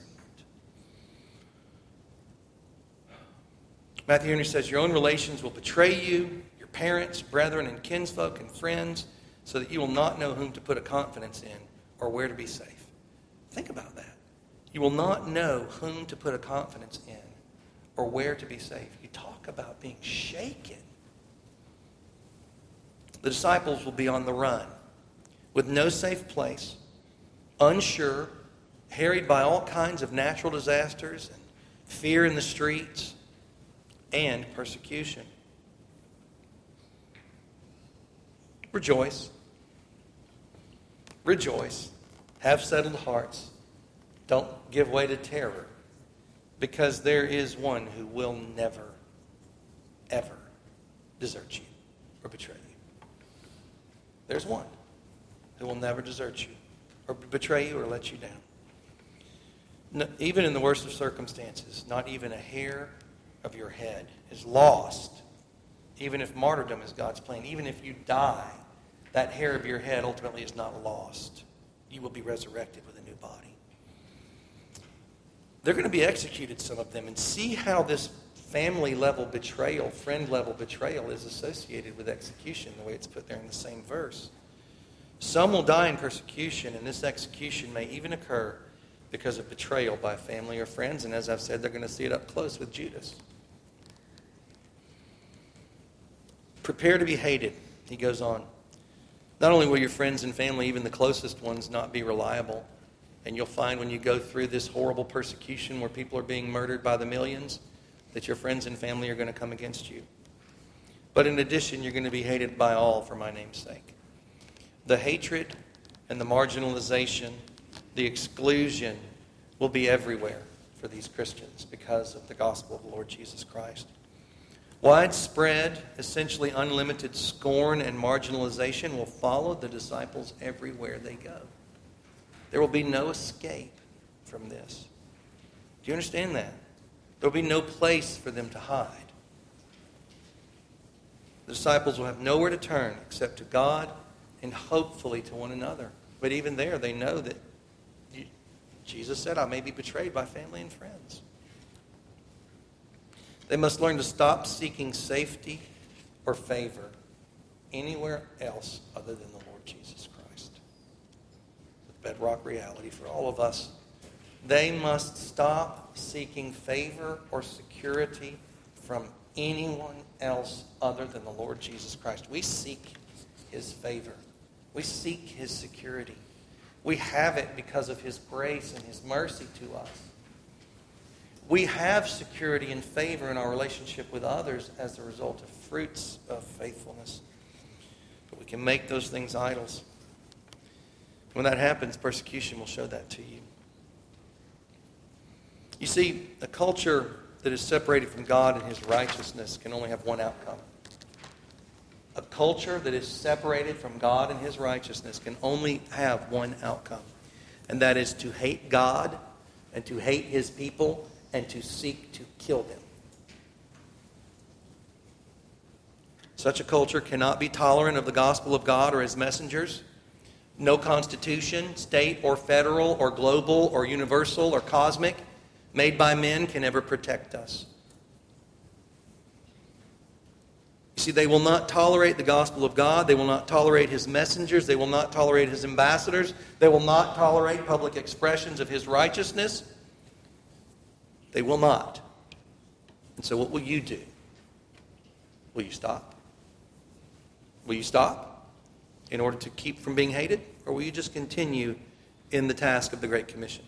Matthew Henry says, your own relations will betray you, your parents, brethren, and kinsfolk and friends, so that you will not know whom to put a confidence in or where to be safe. Think about that. You will not know whom to put a confidence in or where to be safe. You talk about being shaken. The disciples will be on the run with no safe place, unsure, harried by all kinds of natural disasters and fear in the streets and persecution. Rejoice. Rejoice. Have settled hearts. Don't give way to terror, because there is one who will never, ever desert you or betray you. There's one who will never desert you or betray you or let you down. No, even in the worst of circumstances, not even a hair of your head is lost. Even if martyrdom is God's plan, even if you die, that hair of your head ultimately is not lost. You will be resurrected with a new body. They're going to be executed, some of them, and see how this family-level betrayal, friend-level betrayal is associated with execution, the way it's put there in the same verse. Some will die in persecution, and this execution may even occur because of betrayal by family or friends, and as I've said, they're going to see it up close with Judas. Prepare to be hated, he goes on. Not only will your friends and family, even the closest ones, not be reliable, and you'll find when you go through this horrible persecution where people are being murdered by the millions, that your friends and family are going to come against you. But in addition, you're going to be hated by all for my name's sake. The hatred and the marginalization, the exclusion will be everywhere for these Christians because of the gospel of the Lord Jesus Christ. Widespread, essentially unlimited scorn and marginalization will follow the disciples everywhere they go. There will be no escape from this. Do you understand that? There will be no place for them to hide. The disciples will have nowhere to turn except to God and hopefully to one another. But even there, they know that Jesus said, I may be betrayed by family and friends. They must learn to stop seeking safety or favor anywhere else other than the Lord Jesus Christ. Bedrock reality for all of us. They must stop seeking favor or security from anyone else other than the Lord Jesus Christ. We seek his favor. We seek his security. We have it because of his grace and his mercy to us. We have security and favor in our relationship with others as a result of fruits of faithfulness. But we can make those things idols. When that happens, persecution will show that to you. You see, a culture that is separated from God and his righteousness can only have one outcome. A culture that is separated from God and his righteousness can only have one outcome. And that is to hate God and to hate his people and to seek to kill them. Such a culture cannot be tolerant of the gospel of God or his messengers. No constitution, state or federal or global or universal or cosmic, made by men can ever protect us. You see, they will not tolerate the gospel of God. They will not tolerate his messengers. They will not tolerate his ambassadors. They will not tolerate public expressions of his righteousness. They will not. And so what will you do? Will you stop? Will you stop in order to keep from being hated? Or will you just continue in the task of the Great Commission?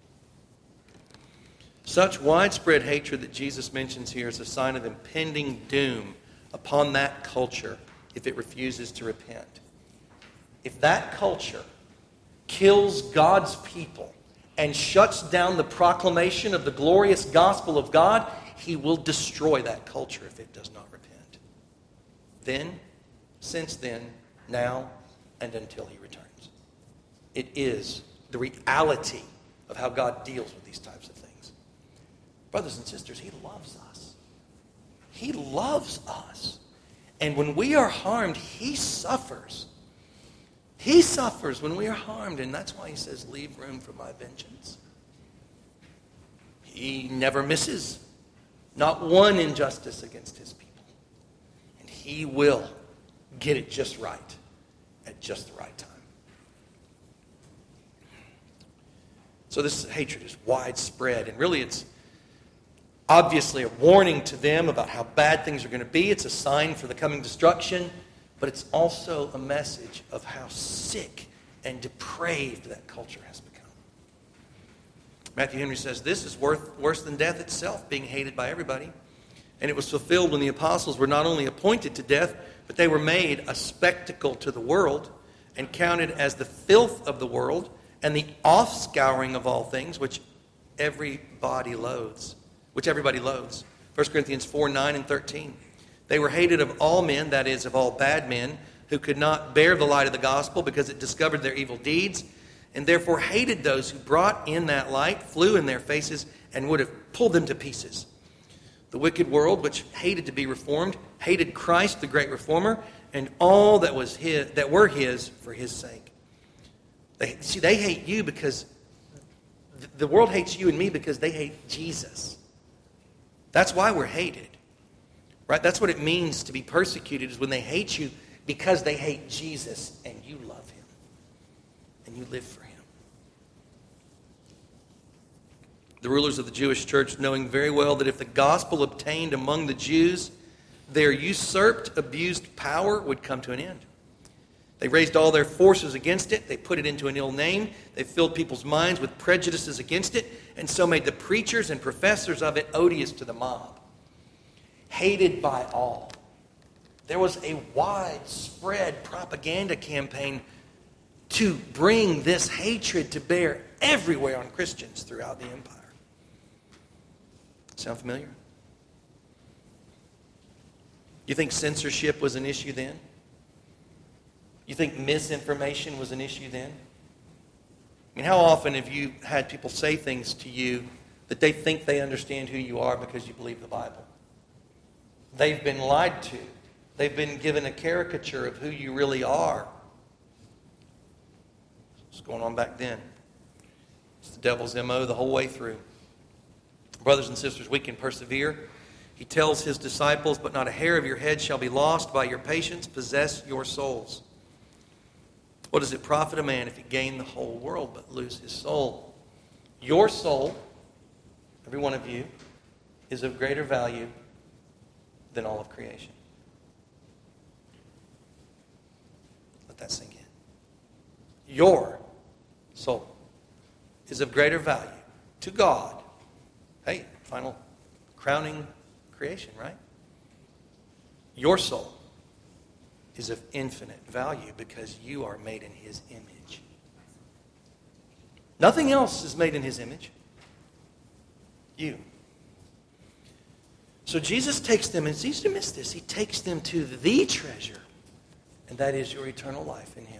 Such widespread hatred that Jesus mentions here is a sign of impending doom upon that culture if it refuses to repent. If that culture kills God's people and shuts down the proclamation of the glorious gospel of God, He will destroy that culture if it does not repent. Then, since then, now, and until He returns. It is the reality of how God deals with these types of things. Brothers and sisters, He loves us. He loves us. And when we are harmed, He suffers. He suffers when we are harmed, and that's why He says, leave room for my vengeance. He never misses. Not one injustice against His people. And He will get it just right at just the right time. So this hatred is widespread, and really it's obviously a warning to them about how bad things are going to be. It's a sign for the coming destruction, but it's also a message of how sick and depraved that culture has become. Matthew Henry says, this is worth, worse than death itself, being hated by everybody. And it was fulfilled when the apostles were not only appointed to death, but they were made a spectacle to the world and counted as the filth of the world and the offscouring of all things, which everybody loathes. Which everybody loathes. First Corinthians four, nine, and thirteen. They were hated of all men, that is, of all bad men, who could not bear the light of the gospel because it discovered their evil deeds, and therefore hated those who brought in that light, flew in their faces, and would have pulled them to pieces. The wicked world, which hated to be reformed, hated Christ, the great reformer, and all that was his, that were his for his sake. They, see, they hate you because the world hates you and me because they hate Jesus. That's why we're hated. Right? That's what it means to be persecuted, is when they hate you because they hate Jesus and you love Him and you live for Him. The rulers of the Jewish church, knowing very well that if the gospel obtained among the Jews, their usurped, abused power would come to an end. They raised all their forces against it. They put it into an ill name. They filled people's minds with prejudices against it, and so made the preachers and professors of it odious to the mob. Hated by all. There was a widespread propaganda campaign to bring this hatred to bear everywhere on Christians throughout the empire. Sound familiar? You think censorship was an issue then? You think misinformation was an issue then? I mean, how often have you had people say things to you that they think they understand who you are because you believe the Bible? They've been lied to. They've been given a caricature of who you really are. What's going on back then? It's the devil's M O the whole way through. Brothers and sisters, we can persevere. He tells His disciples, but not a hair of your head shall be lost. By your patience possess your souls. What does it profit a man if he gain the whole world but lose his soul? Your soul, every one of you, is of greater value than all of creation. Let that sink in. Your soul is of greater value to God. Hey, final crowning creation, right? Your soul is of infinite value because you are made in His image. Nothing else is made in His image. You. So Jesus takes them, and it's easy to miss this, He takes them to the treasure, and that is your eternal life in Him.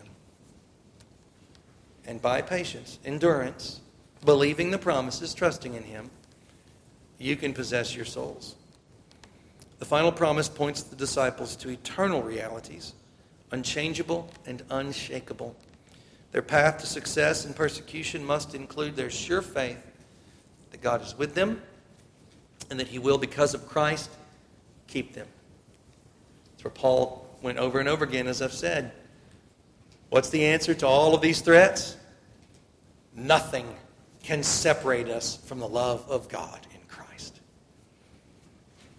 And by patience, endurance, believing the promises, trusting in Him, you can possess your souls. The final promise points the disciples to eternal realities, unchangeable and unshakable. Their path to success and persecution must include their sure faith that God is with them and that He will, because of Christ, keep them. That's where Paul went over and over again, as I've said. What's the answer to all of these threats? Nothing can separate us from the love of God in Christ.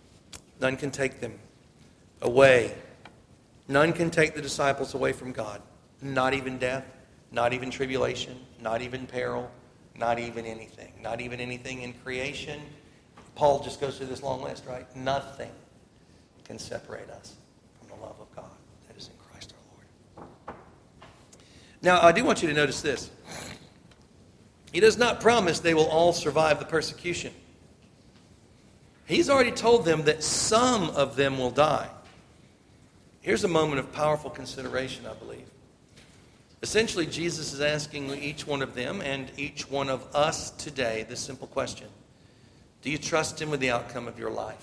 None can take them away. None can take the disciples away from God. Not even death, not even tribulation, not even peril, not even anything. Not even anything in creation. Paul just goes through this long list, right? Nothing can separate us from the love of God that is in Christ our Lord. Now, I do want you to notice this. He does not promise they will all survive the persecution. He's already told them that some of them will die. Here's a moment of powerful consideration, I believe. Essentially, Jesus is asking each one of them and each one of us today this simple question. Do you trust Him with the outcome of your life?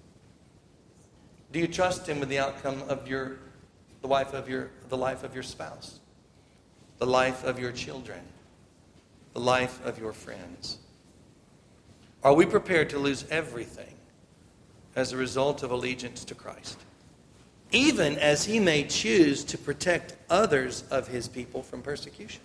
Do you trust Him with the outcome of your, the life of your, the life of your spouse, the life of your children, the life of your friends? Are we prepared to lose everything as a result of allegiance to Christ, even as He may choose to protect others of His people from persecution?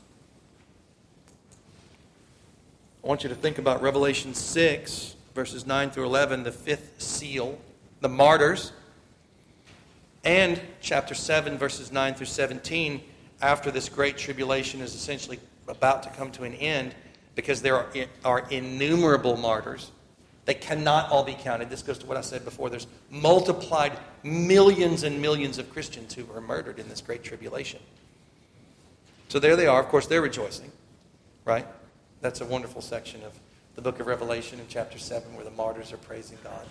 I want you to think about Revelation six, verses nine through eleven, the fifth seal, the martyrs, and chapter seven, verses nine through seventeen, after this great tribulation is essentially about to come to an end, because there are, are innumerable martyrs. They cannot all be counted. This goes to what I said before. There's multiplied millions and millions of Christians who were murdered in this great tribulation. So there they are. Of course, they're rejoicing, right? That's a wonderful section of the book of Revelation in chapter seven where the martyrs are praising God.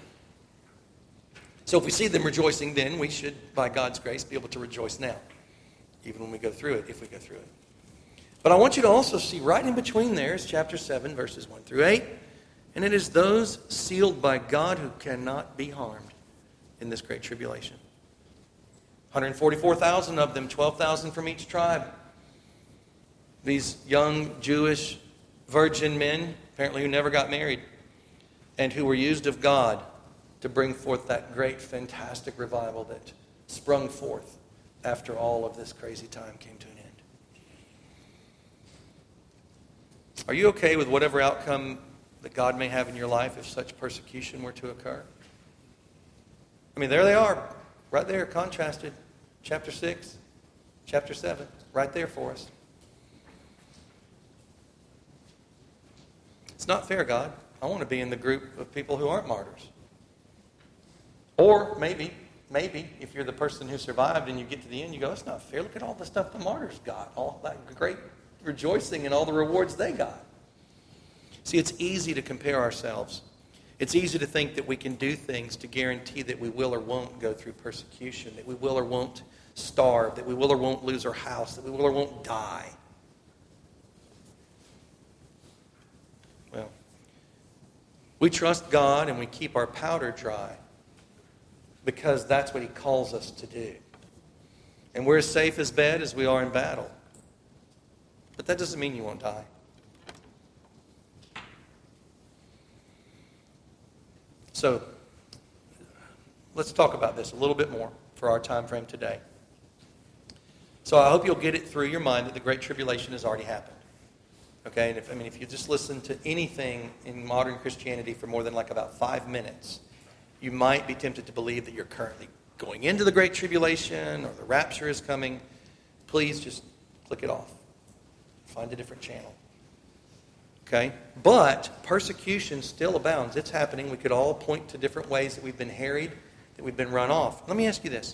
So if we see them rejoicing then, we should, by God's grace, be able to rejoice now, even when we go through it, if we go through it. But I want you to also see right in between there is chapter seven, verses one through eight. And it is those sealed by God who cannot be harmed in this great tribulation. one hundred forty-four thousand of them, twelve thousand from each tribe. These young Jewish virgin men, apparently who never got married, and who were used of God to bring forth that great, fantastic revival that sprung forth after all of this crazy time came to an end. Are you okay with whatever outcome that God may have in your life if such persecution were to occur? I mean, there they are, right there, contrasted. Chapter six, chapter seven, right there for us. It's not fair, God. I want to be in the group of people who aren't martyrs. Or maybe, maybe, if you're the person who survived and you get to the end, you go, it's not fair. Look at all the stuff the martyrs got. All that great rejoicing and all the rewards they got. See, it's easy to compare ourselves. It's easy to think that we can do things to guarantee that we will or won't go through persecution, that we will or won't starve, that we will or won't lose our house, that we will or won't die. Well, we trust God and we keep our powder dry because that's what He calls us to do. And we're as safe as bed as we are in battle. But that doesn't mean you won't die. So, let's talk about this a little bit more for our time frame today. So I hope you'll get it through your mind that the Great Tribulation has already happened. Okay, and if I mean if you just listen to anything in modern Christianity for more than like about five minutes, you might be tempted to believe that you're currently going into the Great Tribulation or the rapture is coming. Please just click it off. Find a different channel. Okay? But persecution still abounds. It's happening. We could all point to different ways that we've been harried, that we've been run off. Let me ask you this.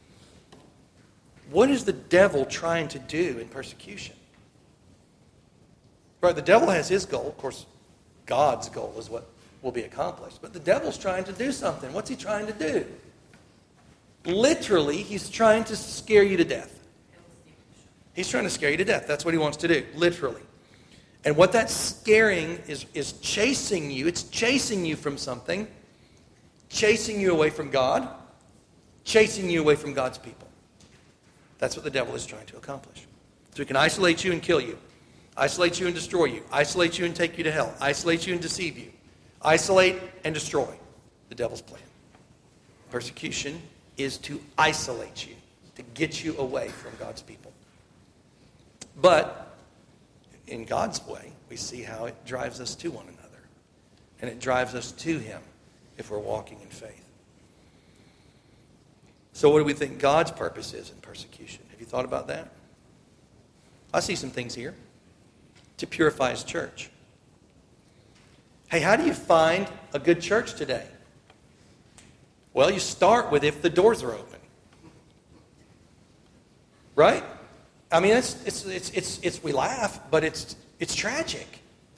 What is the devil trying to do in persecution? Right, the devil has his goal. Of course, God's goal is what will be accomplished. But the devil's trying to do something. What's he trying to do? Literally, he's trying to scare you to death. He's trying to scare you to death. That's what he wants to do, literally. And what that's scaring is, is chasing you. It's chasing you from something, chasing you away from God, chasing you away from God's people. That's what the devil is trying to accomplish. So he can isolate you and kill you, isolate you and destroy you, isolate you and take you to hell, isolate you and deceive you, isolate and destroy. The devil's plan. Persecution is to isolate you, to get you away from God's people. But in God's way, we see how it drives us to one another. And it drives us to Him. if we're walking in faith. So what do we think God's purpose is in persecution? Have you thought about that? I see some things here. To purify his church. Hey, how do you find a good church today? Well, you start with if the doors are open. Right? I mean, it's it's it's it's, it's we laugh, but it's it's tragic.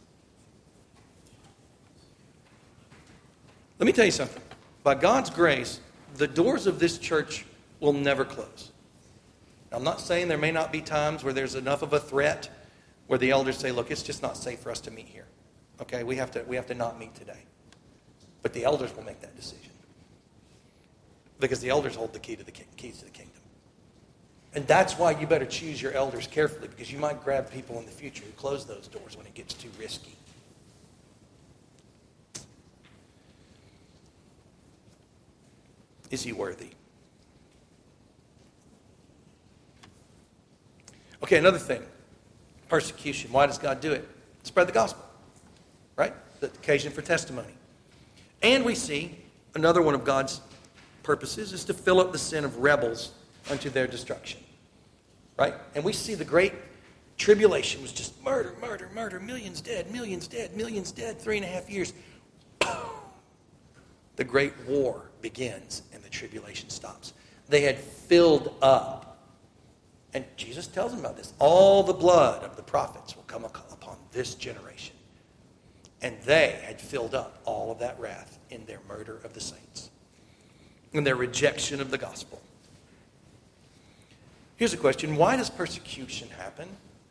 Let me tell you something. By God's grace, the doors of this church will never close. Now, I'm not saying there may not be times where there's enough of a threat where the elders say, look, it's just not safe for us to meet here. Okay, we have to we have to not meet today. But the elders will make that decision. Because the elders hold the key to the keys to the kingdom. And that's why you better choose your elders carefully, because you might grab people in the future who close those doors when it gets too risky. Is he worthy? Okay, another thing. Persecution. Why does God do it? Spread the gospel. Right? The occasion for testimony. And we see another one of God's purposes is to fill up the sin of rebels unto their destruction. Right? And we see the great tribulation was just murder, murder, murder, millions dead, millions dead, millions dead, three and a half years. The great war begins and the tribulation stops. They had filled up. And Jesus tells them about this. All the blood of the prophets will come upon this generation. And they had filled up all of that wrath in their murder of the saints. In their rejection of the gospel. Here's a question. Why does persecution happen?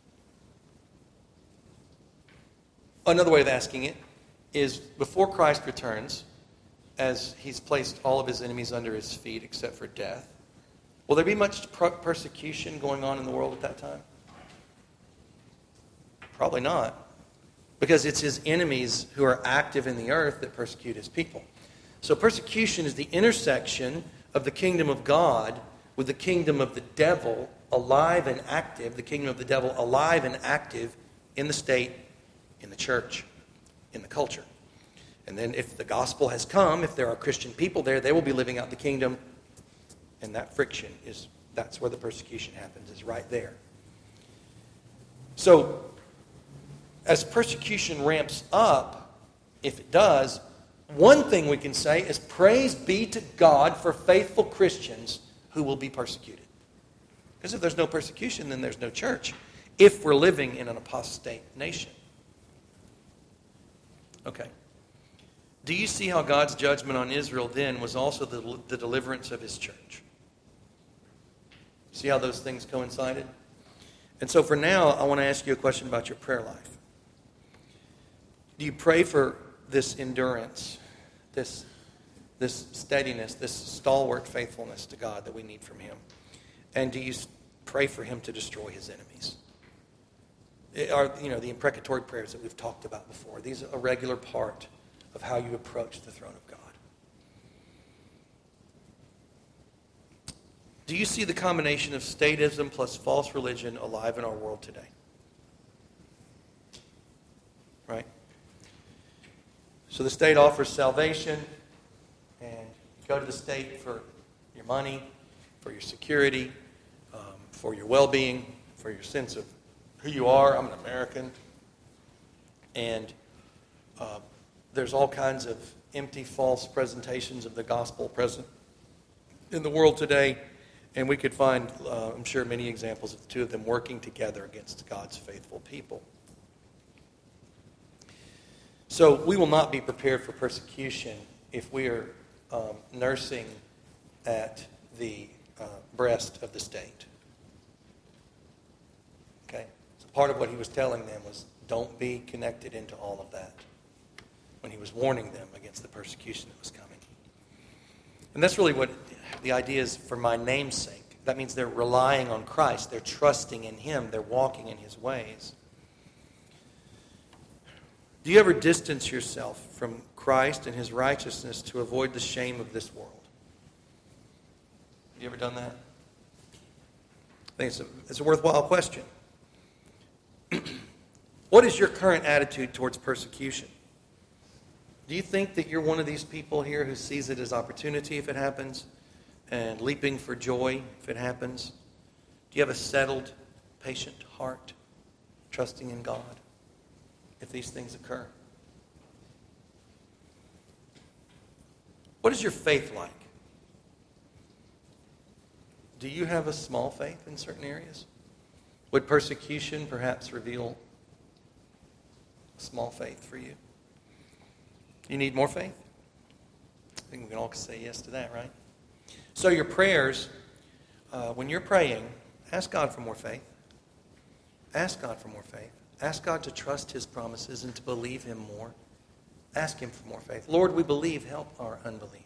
Another way of asking it is before Christ returns, as he's placed all of his enemies under his feet except for death, will there be much persecution going on in the world at that time? Probably not. Because it's his enemies who are active in the earth that persecute his people. So persecution is the intersection of the kingdom of God with the kingdom of the devil alive and active, the kingdom of the devil alive and active in the state, in the church, in the culture. And then if the gospel has come, if there are Christian people there, they will be living out the kingdom. And that friction is, that's where the persecution happens, is right there. So, as persecution ramps up, if it does, one thing we can say is praise be to God for faithful Christians who will be persecuted. Because if there's no persecution, then there's no church. If we're living in an apostate nation. Okay. Do you see how God's judgment on Israel then was also the, the deliverance of his church? See how those things coincided? And so for now, I want to ask you a question about your prayer life. Do you pray for this endurance, this, this steadiness, this stalwart faithfulness to God that we need from him? And do you pray for him to destroy his enemies? It are, you know, the imprecatory prayers that we've talked about before. These are a regular part of how you approach the throne of God. Do you see the combination of statism plus false religion alive in our world today? Right? So the state offers salvation, and you go to the state for your money, for your security, um, for your well-being, for your sense of who you are. I'm an American. And uh, there's all kinds of empty, false presentations of the gospel present in the world today. And we could find, uh, I'm sure, many examples of the two of them working together against God's faithful people. So we will not be prepared for persecution if we are um, nursing at the uh, breast of the state. Okay? So part of what he was telling them was, don't be connected into all of that, when he was warning them against the persecution that was coming. And that's really what the idea is for my name's sake. That means they're relying on Christ. They're trusting in him. They're walking in his ways. Do you ever distance yourself from Christ and his righteousness to avoid the shame of this world? Have you ever done that? I think it's a, it's a worthwhile question. What is your current attitude towards persecution? Do you think that you're one of these people here who sees it as opportunity if it happens and leaping for joy if it happens? Do you have a settled, patient heart, trusting in God if these things occur? What is your faith like? Do you have a small faith in certain areas? Would persecution perhaps reveal a small faith for you? You need more faith? I think we can all say yes to that, right? So your prayers, uh, when you're praying, ask God for more faith. Ask God for more faith. Ask God to trust His promises and to believe Him more. Ask Him for more faith. Lord, we believe. Help our unbelief.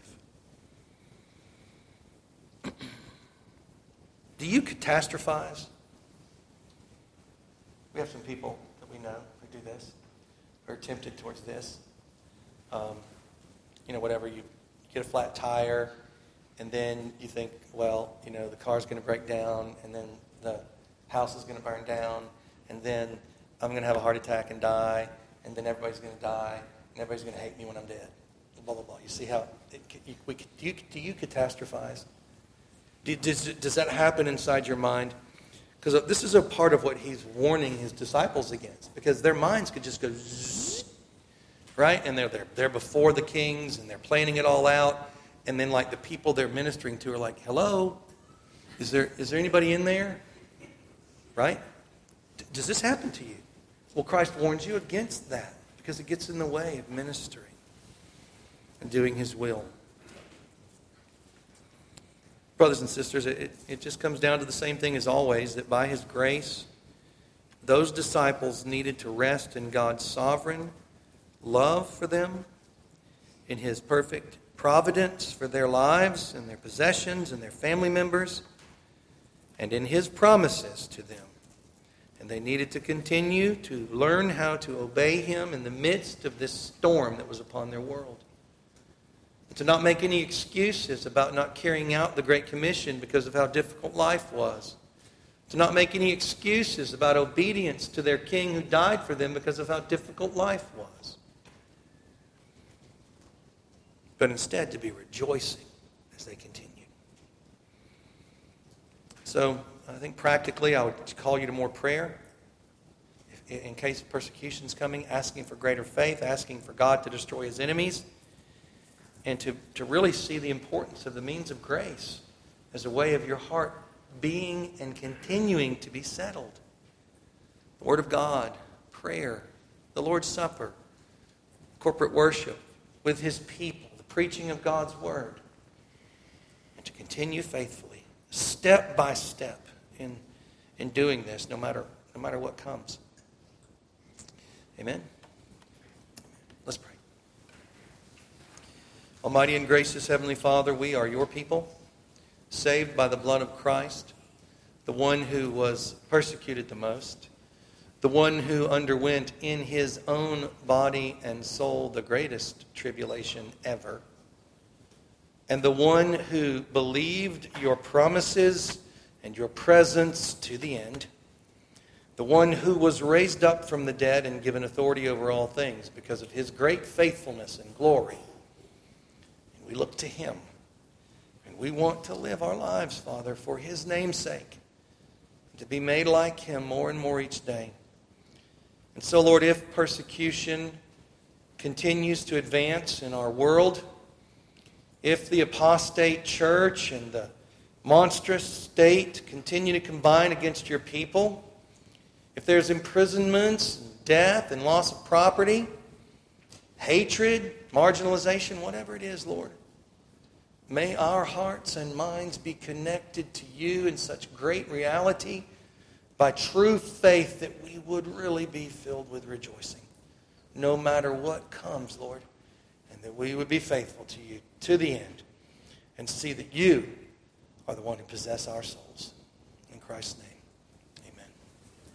Do you catastrophize? We have some people that we know who do this, who are tempted towards this. Um, you know, whatever, you get a flat tire, and then you think, well, you know, the car's going to break down, and then the house is going to burn down, and then I'm going to have a heart attack and die, and then everybody's going to die, and everybody's going to hate me when I'm dead. Blah, blah, blah. You see how, it, you, we, do, you, do you catastrophize? Do, does, does that happen inside your mind? Because this is a part of what He's warning His disciples against, because their minds could just go zzz, right? And they're, they're, they're before the kings, and they're planning it all out, and then like the people they're ministering to are like, hello, is there is there anybody in there? Right? D- does this happen to you? Well, Christ warns you against that, because it gets in the way of ministering and doing His will. Brothers and sisters, it, it just comes down to the same thing as always, that by His grace, those disciples needed to rest in God's sovereign love for them, in His perfect providence for their lives and their possessions and their family members, and in His promises to them. And they needed to continue to learn how to obey Him in the midst of this storm that was upon their world. And to not make any excuses about not carrying out the Great Commission because of how difficult life was. To not make any excuses about obedience to their King who died for them because of how difficult life was. But instead to be rejoicing as they continue. So I think practically I would call you to more prayer. If, in case persecution is coming, asking for greater faith, asking for God to destroy His enemies, and to, to really see the importance of the means of grace as a way of your heart being and continuing to be settled. The Word of God, prayer, the Lord's Supper, corporate worship with His people, the preaching of God's Word, and to continue faithfully, step by step in, in doing this, no matter, no matter what comes. Amen? Let's pray. Almighty and gracious Heavenly Father, we are your people, saved by the blood of Christ, the one who was persecuted the most, the one who underwent in His own body and soul the greatest tribulation ever, and the one who believed your promises and your presence to the end, the one who was raised up from the dead and given authority over all things because of His great faithfulness and glory. We look to Him, and we want to live our lives, Father, for His name's sake, to be made like Him more and more each day. And so, Lord, if persecution continues to advance in our world, if the apostate church and the monstrous state continue to combine against your people, if there's imprisonments, and death, and loss of property, hatred, marginalization, whatever it is, Lord, may our hearts and minds be connected to you in such great reality by true faith that we would really be filled with rejoicing, no matter what comes, Lord, and that we would be faithful to you to the end and see that you are the one who possess our souls. In Christ's name.